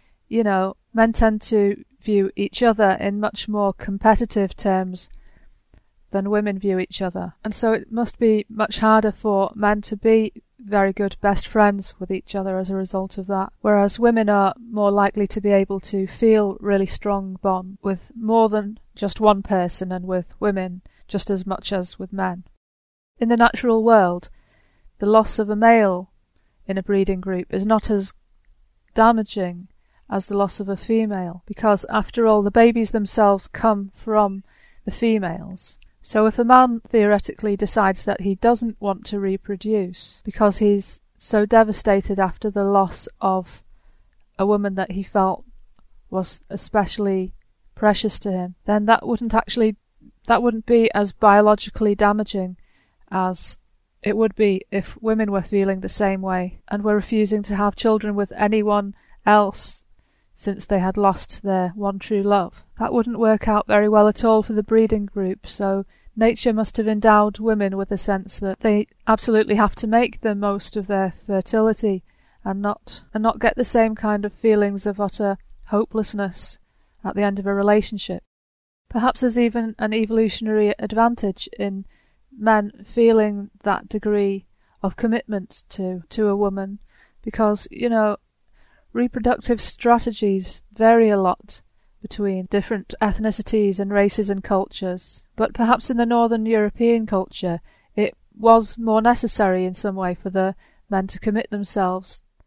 men tend to view each other in much more competitive terms than women view each other, and so it must be much harder for men to be very good best friends with each other as a result of that, whereas women are more likely to be able to feel really strong bond with more than just one person and with women just as much as with men. In the natural world, the loss of a male in a breeding group is not as damaging as the loss of a female, because after all the babies themselves come from the females. So if a man theoretically decides that he doesn't want to reproduce because he's so devastated after the loss of a woman that he felt was especially precious to him, then that wouldn't be as biologically damaging as it would be if women were feeling the same way and were refusing to have children with anyone else since they had lost their one true love. That wouldn't work out very well at all for the breeding group, so nature must have endowed women with a sense that they absolutely have to make the most of their fertility and not get the same kind of feelings of utter hopelessness at the end of a relationship. Perhaps there's even an evolutionary advantage in men feeling that degree of commitment to a woman, because, reproductive strategies vary a lot between different ethnicities and races and cultures, but perhaps in the Northern European culture it was more necessary in some way for the men to commit themselves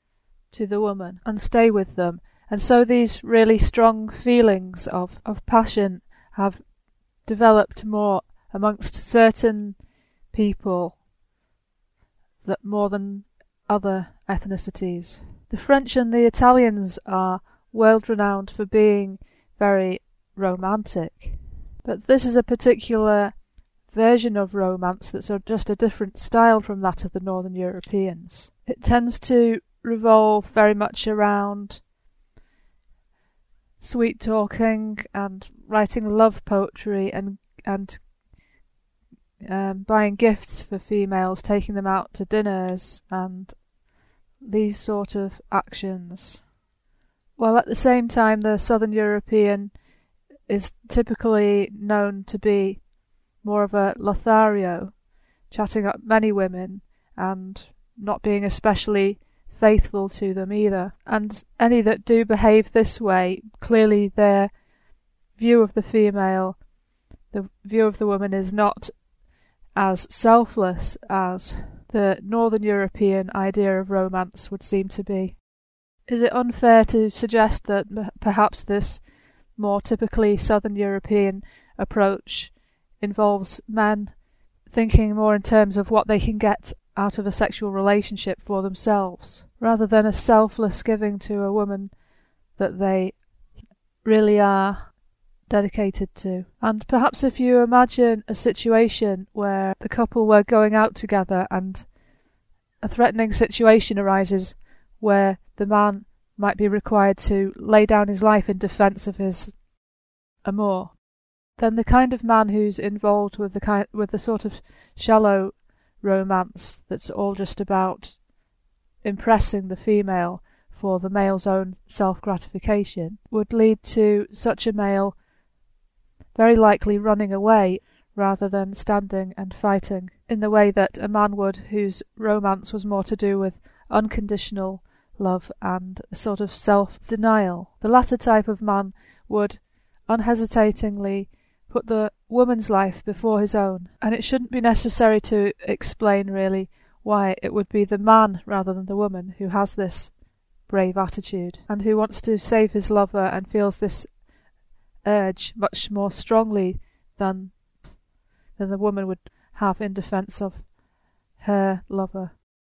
to the woman and stay with them. And so these really strong feelings of passion have developed more amongst certain people that more than other ethnicities. The French and the Italians are world-renowned for being very romantic, but this is a particular version of romance that's just a different style from that of the Northern Europeans. It tends to revolve very much around sweet talking and writing love poetry and buying gifts for females, taking them out to dinners and these sort of actions. While at the same time the Southern European is typically known to be more of a Lothario, chatting up many women and not being especially faithful to them either. And any that do behave this way, clearly their view of the female, the view of the woman, is not as selfless as the Northern European idea of romance would seem to be. Is it unfair to suggest that perhaps this more typically Southern European approach involves men thinking more in terms of what they can get out of a sexual relationship for themselves, rather than a selfless giving to a woman that they really are dedicated to? And perhaps if you imagine a situation where the couple were going out together and a threatening situation arises where the man might be required to lay down his life in defence of his amour, then the kind of man who's involved with the sort of shallow romance that's all just about impressing the female for the male's own self-gratification would lead to such a male very likely running away rather than standing and fighting in the way that a man would whose romance was more to do with unconditional love and a sort of self-denial. The latter type of man would unhesitatingly put the woman's life before his own, and it shouldn't be necessary to explain really why it would be the man rather than the woman who has this brave attitude and who wants to save his lover and feels this urge much more strongly than the woman would have in defence of her lover.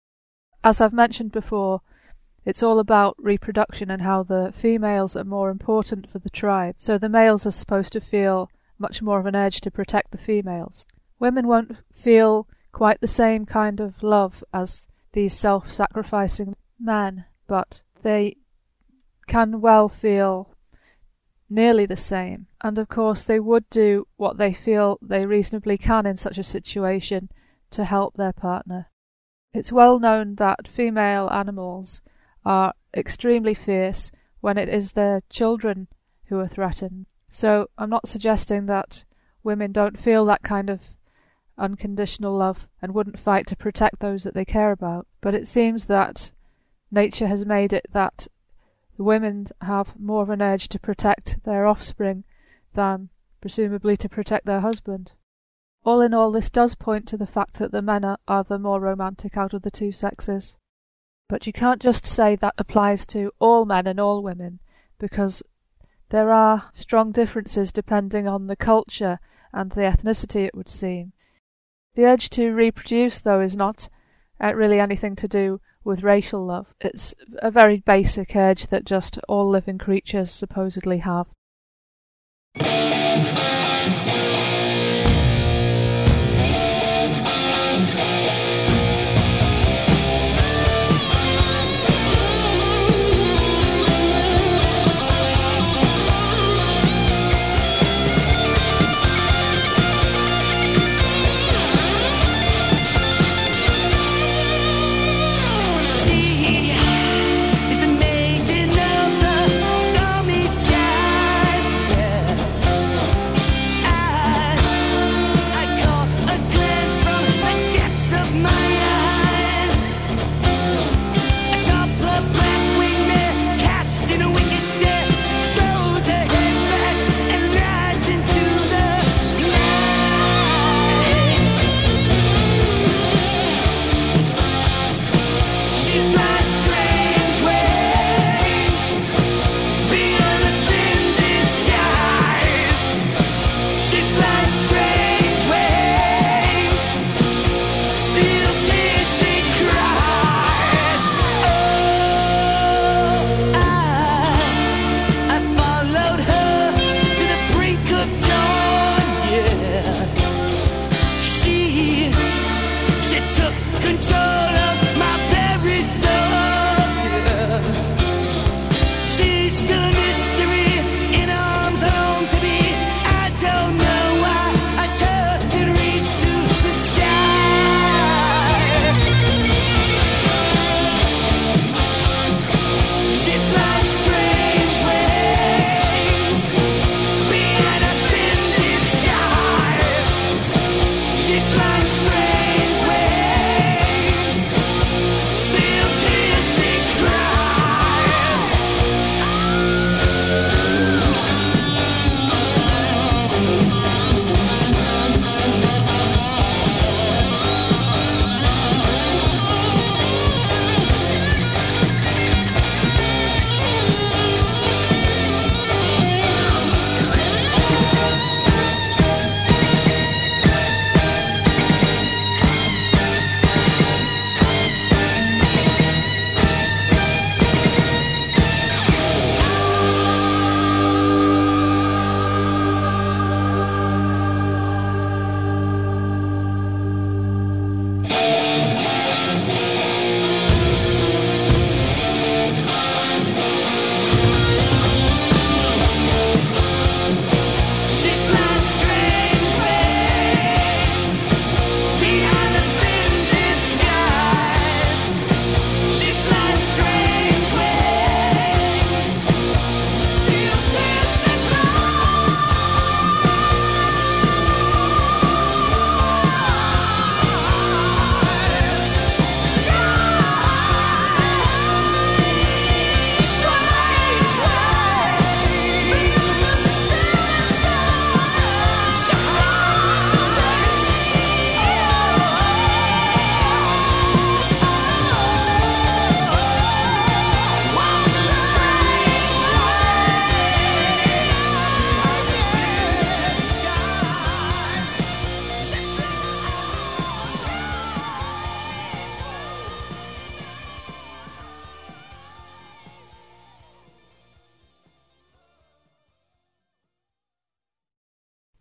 As I've mentioned before, it's all about reproduction and how the females are more important for the tribe, so the males are supposed to feel much more of an urge to protect the females. Women won't feel quite the same kind of love as these self-sacrificing men, but they can well feel nearly the same, and of course they would do what they feel they reasonably can in such a situation to help their partner. It's well known that female animals are extremely fierce when it is their children who are threatened. So I'm not suggesting that women don't feel that kind of unconditional love and wouldn't fight to protect those that they care about, but it seems that nature has made it that the women have more of an urge to protect their offspring than presumably to protect their husband. All in all, this does point to the fact that the men are the more romantic out of the two sexes. But you can't just say that applies to all men and all women, because there are strong differences depending on the culture and the ethnicity, it would seem. The urge to reproduce, though, is not really anything to do with racial love. It's a very basic urge that just all living creatures supposedly have. Stormy skies, yeah.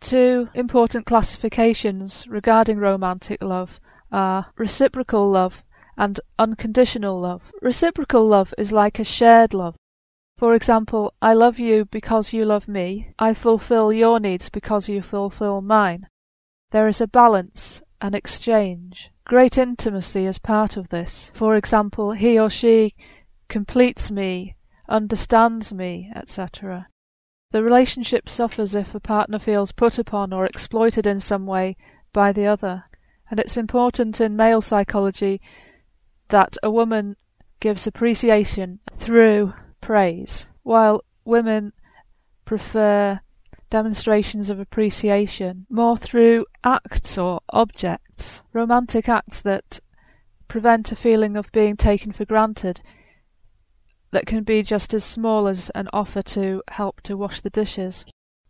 two important classifications regarding romantic love are reciprocal love and unconditional love. Reciprocal love is like a shared love. For example, I love you because you love me. I fulfill your needs because you fulfill mine. There is a balance, an exchange. Great intimacy is part of this. For example, he or she completes me, understands me, etc. The relationship suffers if a partner feels put upon or exploited in some way by the other. And it's important in male psychology that a woman gives appreciation through praise, while women prefer demonstrations of appreciation more through acts or objects, romantic acts that prevent a feeling of being taken for granted, that can be just as small as an offer to help to wash the dishes.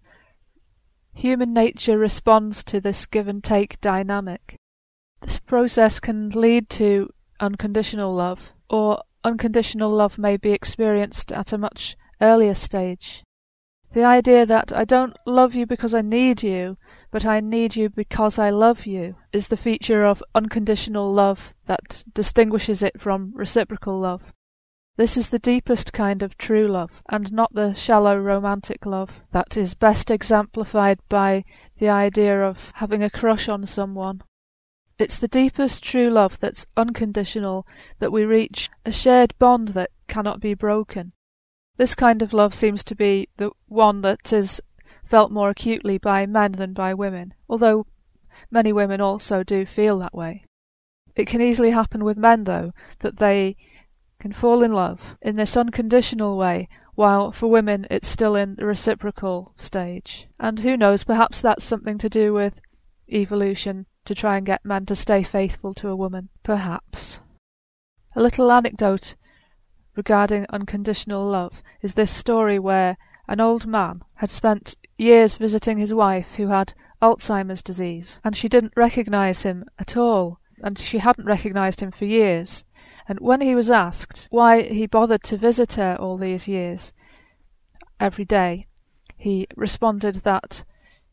Human nature responds to this give-and-take dynamic. This process can lead to unconditional love, or unconditional love may be experienced at a much earlier stage. The idea that I don't love you because I need you, but I need you because I love you, is the feature of unconditional love that distinguishes it from reciprocal love. This is the deepest kind of true love, and not the shallow romantic love that is best exemplified by the idea of having a crush on someone. It's the deepest true love that's unconditional, that we reach a shared bond that cannot be broken. This kind of love seems to be the one that is felt more acutely by men than by women, although many women also do feel that way. It can easily happen with men, though, that they can fall in love in this unconditional way, while for women it's still in the reciprocal stage. And who knows, perhaps that's something to do with evolution, to try and get men to stay faithful to a woman. Perhaps. A little anecdote regarding unconditional love is this story where an old man had spent years visiting his wife who had Alzheimer's disease, and she didn't recognise him at all, and she hadn't recognised him for years. And when he was asked why he bothered to visit her all these years, every day, he responded that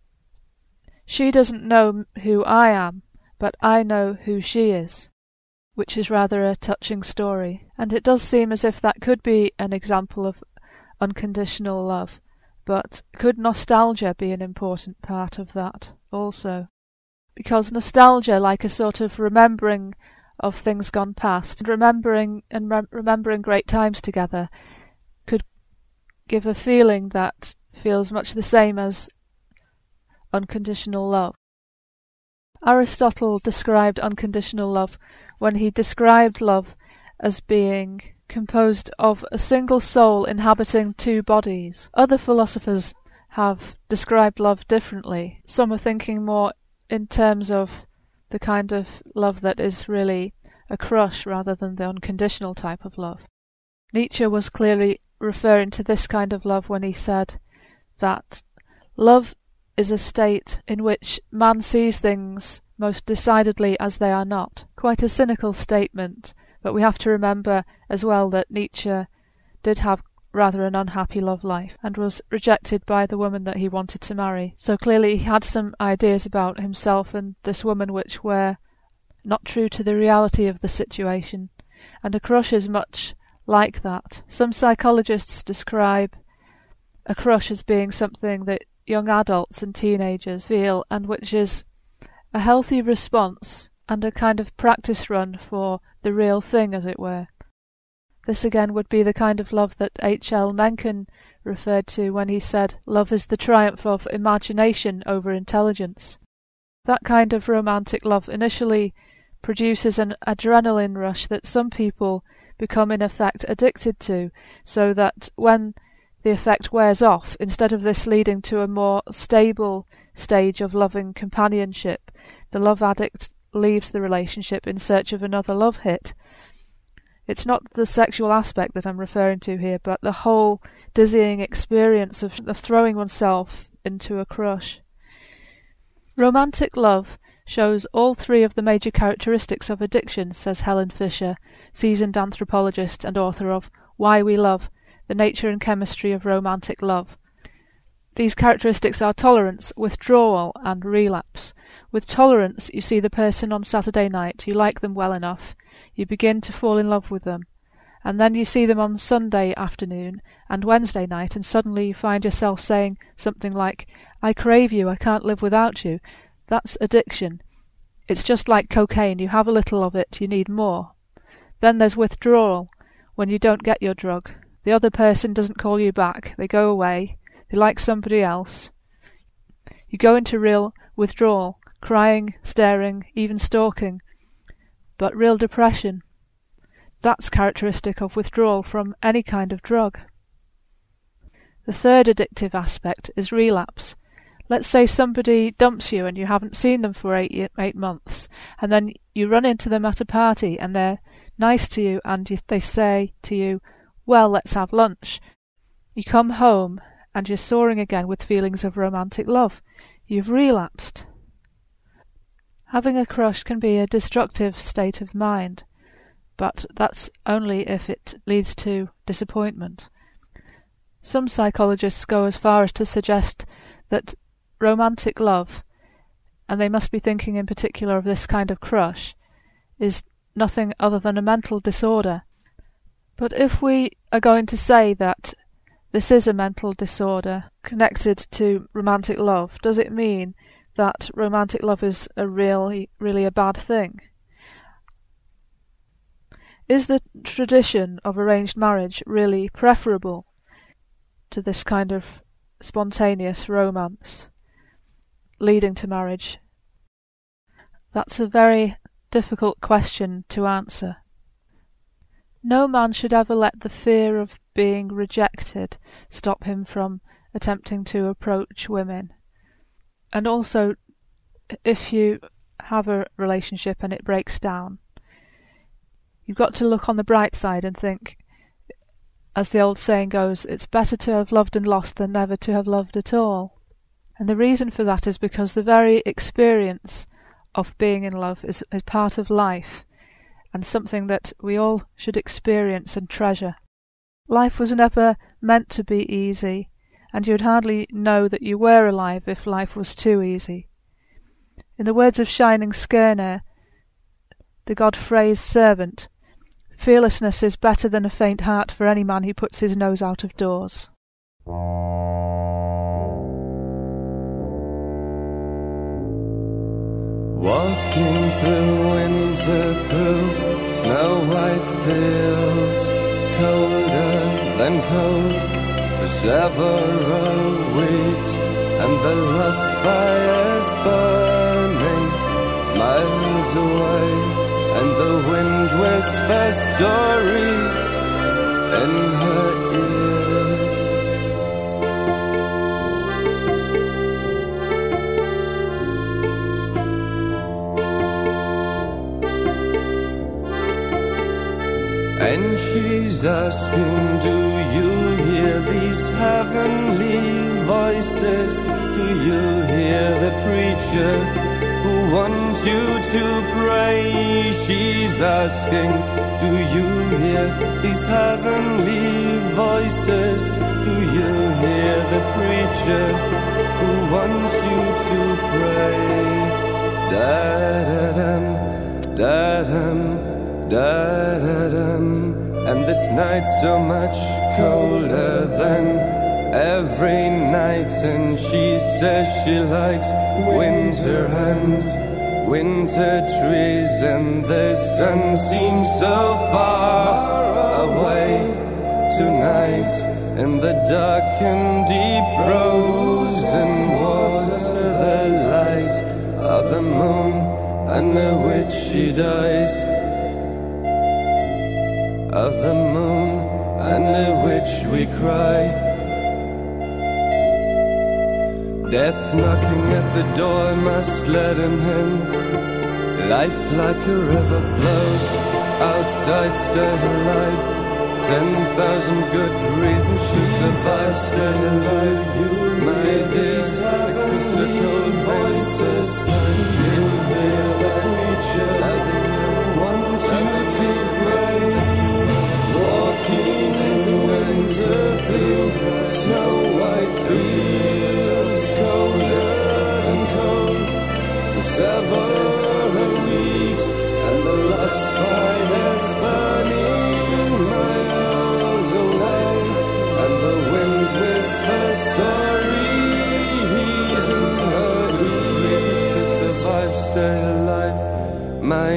she doesn't know who I am, but I know who she is, which is rather a touching story. And it does seem as if that could be an example of unconditional love, but could nostalgia be an important part of that also? Because nostalgia, like a sort of remembering of things gone past, remembering great times together, could give a feeling that feels much the same as unconditional love. Aristotle described unconditional love when he described love as being composed of a single soul inhabiting two bodies. Other philosophers have described love differently. Some are thinking more in terms of the kind of love that is really a crush rather than the unconditional type of love. Nietzsche was clearly referring to this kind of love when he said that love is a state in which man sees things most decidedly as they are not. Quite a cynical statement, but we have to remember as well that Nietzsche did have rather an unhappy love life and was rejected by the woman that he wanted to marry. So clearly he had some ideas about himself and this woman which were not true to the reality of the situation, and a crush is much like that. Some psychologists describe a crush as being something that young adults and teenagers feel, and which is a healthy response and a kind of practice run for the real thing, as it were. This again would be the kind of love that H.L. Mencken referred to when he said, "Love is the triumph of imagination over intelligence." That kind of romantic love initially produces an adrenaline rush that some people become in effect addicted to, so that when the effect wears off, instead of this leading to a more stable stage of loving companionship, the love addict leaves the relationship in search of another love hit. It's not the sexual aspect that I'm referring to here, but the whole dizzying experience of throwing oneself into a crush. Romantic love shows all three of the major characteristics of addiction, says Helen Fisher, seasoned anthropologist and author of Why We Love, The Nature and Chemistry of Romantic Love. These characteristics are tolerance, withdrawal, and relapse. With tolerance, you see the person on Saturday night, you like them well enough, you begin to fall in love with them, and then you see them on Sunday afternoon and Wednesday night, and suddenly you find yourself saying something like, "I crave you, I can't live without you." That's addiction. It's just like cocaine, you have a little of it, you need more. Then there's withdrawal, when you don't get your drug. The other person doesn't call you back, they go away, they like somebody else. You go into real withdrawal, crying, staring, even stalking, but real depression. That's characteristic of withdrawal from any kind of drug. The third addictive aspect is relapse. Let's say somebody dumps you and you haven't seen them for 8 months, and then you run into them at a party and they're nice to you and they say to you, "Well, let's have lunch." You come home and you're soaring again with feelings of romantic love. You've relapsed. Having a crush can be a destructive state of mind, but that's only if it leads to disappointment. Some psychologists go as far as to suggest that romantic love, and they must be thinking in particular of this kind of crush, is nothing other than a mental disorder. But if we are going to say that this is a mental disorder connected to romantic love, does it mean that romantic love is really a bad thing? Is the tradition of arranged marriage really preferable to this kind of spontaneous romance leading to marriage? That's a very difficult question to answer. No man should ever let the fear of being rejected stop him from attempting to approach women. And also, if you have a relationship and it breaks down, you've got to look on the bright side and think, as the old saying goes, it's better to have loved and lost than never to have loved at all. And the reason for that is because the very experience of being in love is part of life, and something that we all should experience and treasure. Life was never meant to be easy, and you'd hardly know that you were alive if life was too easy. In the words of Shining Skirnir, the god Frey's servant, fearlessness is better than a faint heart for any man who puts his nose out of doors. Walking through winter, through snow-white fields, colder than cold for several weeks, and the lost fires burning miles away, and the wind whispers stories in her ears. And she's asking, do you hear these heavenly voices? Do you hear the preacher who wants you to pray? She's asking, do you hear these heavenly voices? Do you hear the preacher who wants you to pray? Da-da-dum, da-dum, da-da-dum. And this night's so much colder than every night, and she says she likes winter and winter trees, and the sun seems so far away tonight in the dark and deep frozen water. The light of the moon under which she dies, of the moon under which we cry. Death knocking at the door must let him in. Life like a river flows, outside stay alive. 10,000 good reasons to survive, stay alive. My days like the cold voices. Is there a creature loving you? Want you to pray. Walking in the winter through snow-white fields.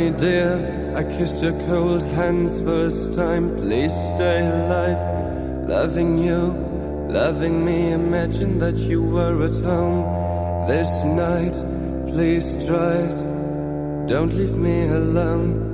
my dear, I kiss your cold hands first time. Please stay alive, loving you, loving me. Imagine that you were at home this night. Please try it, don't leave me alone.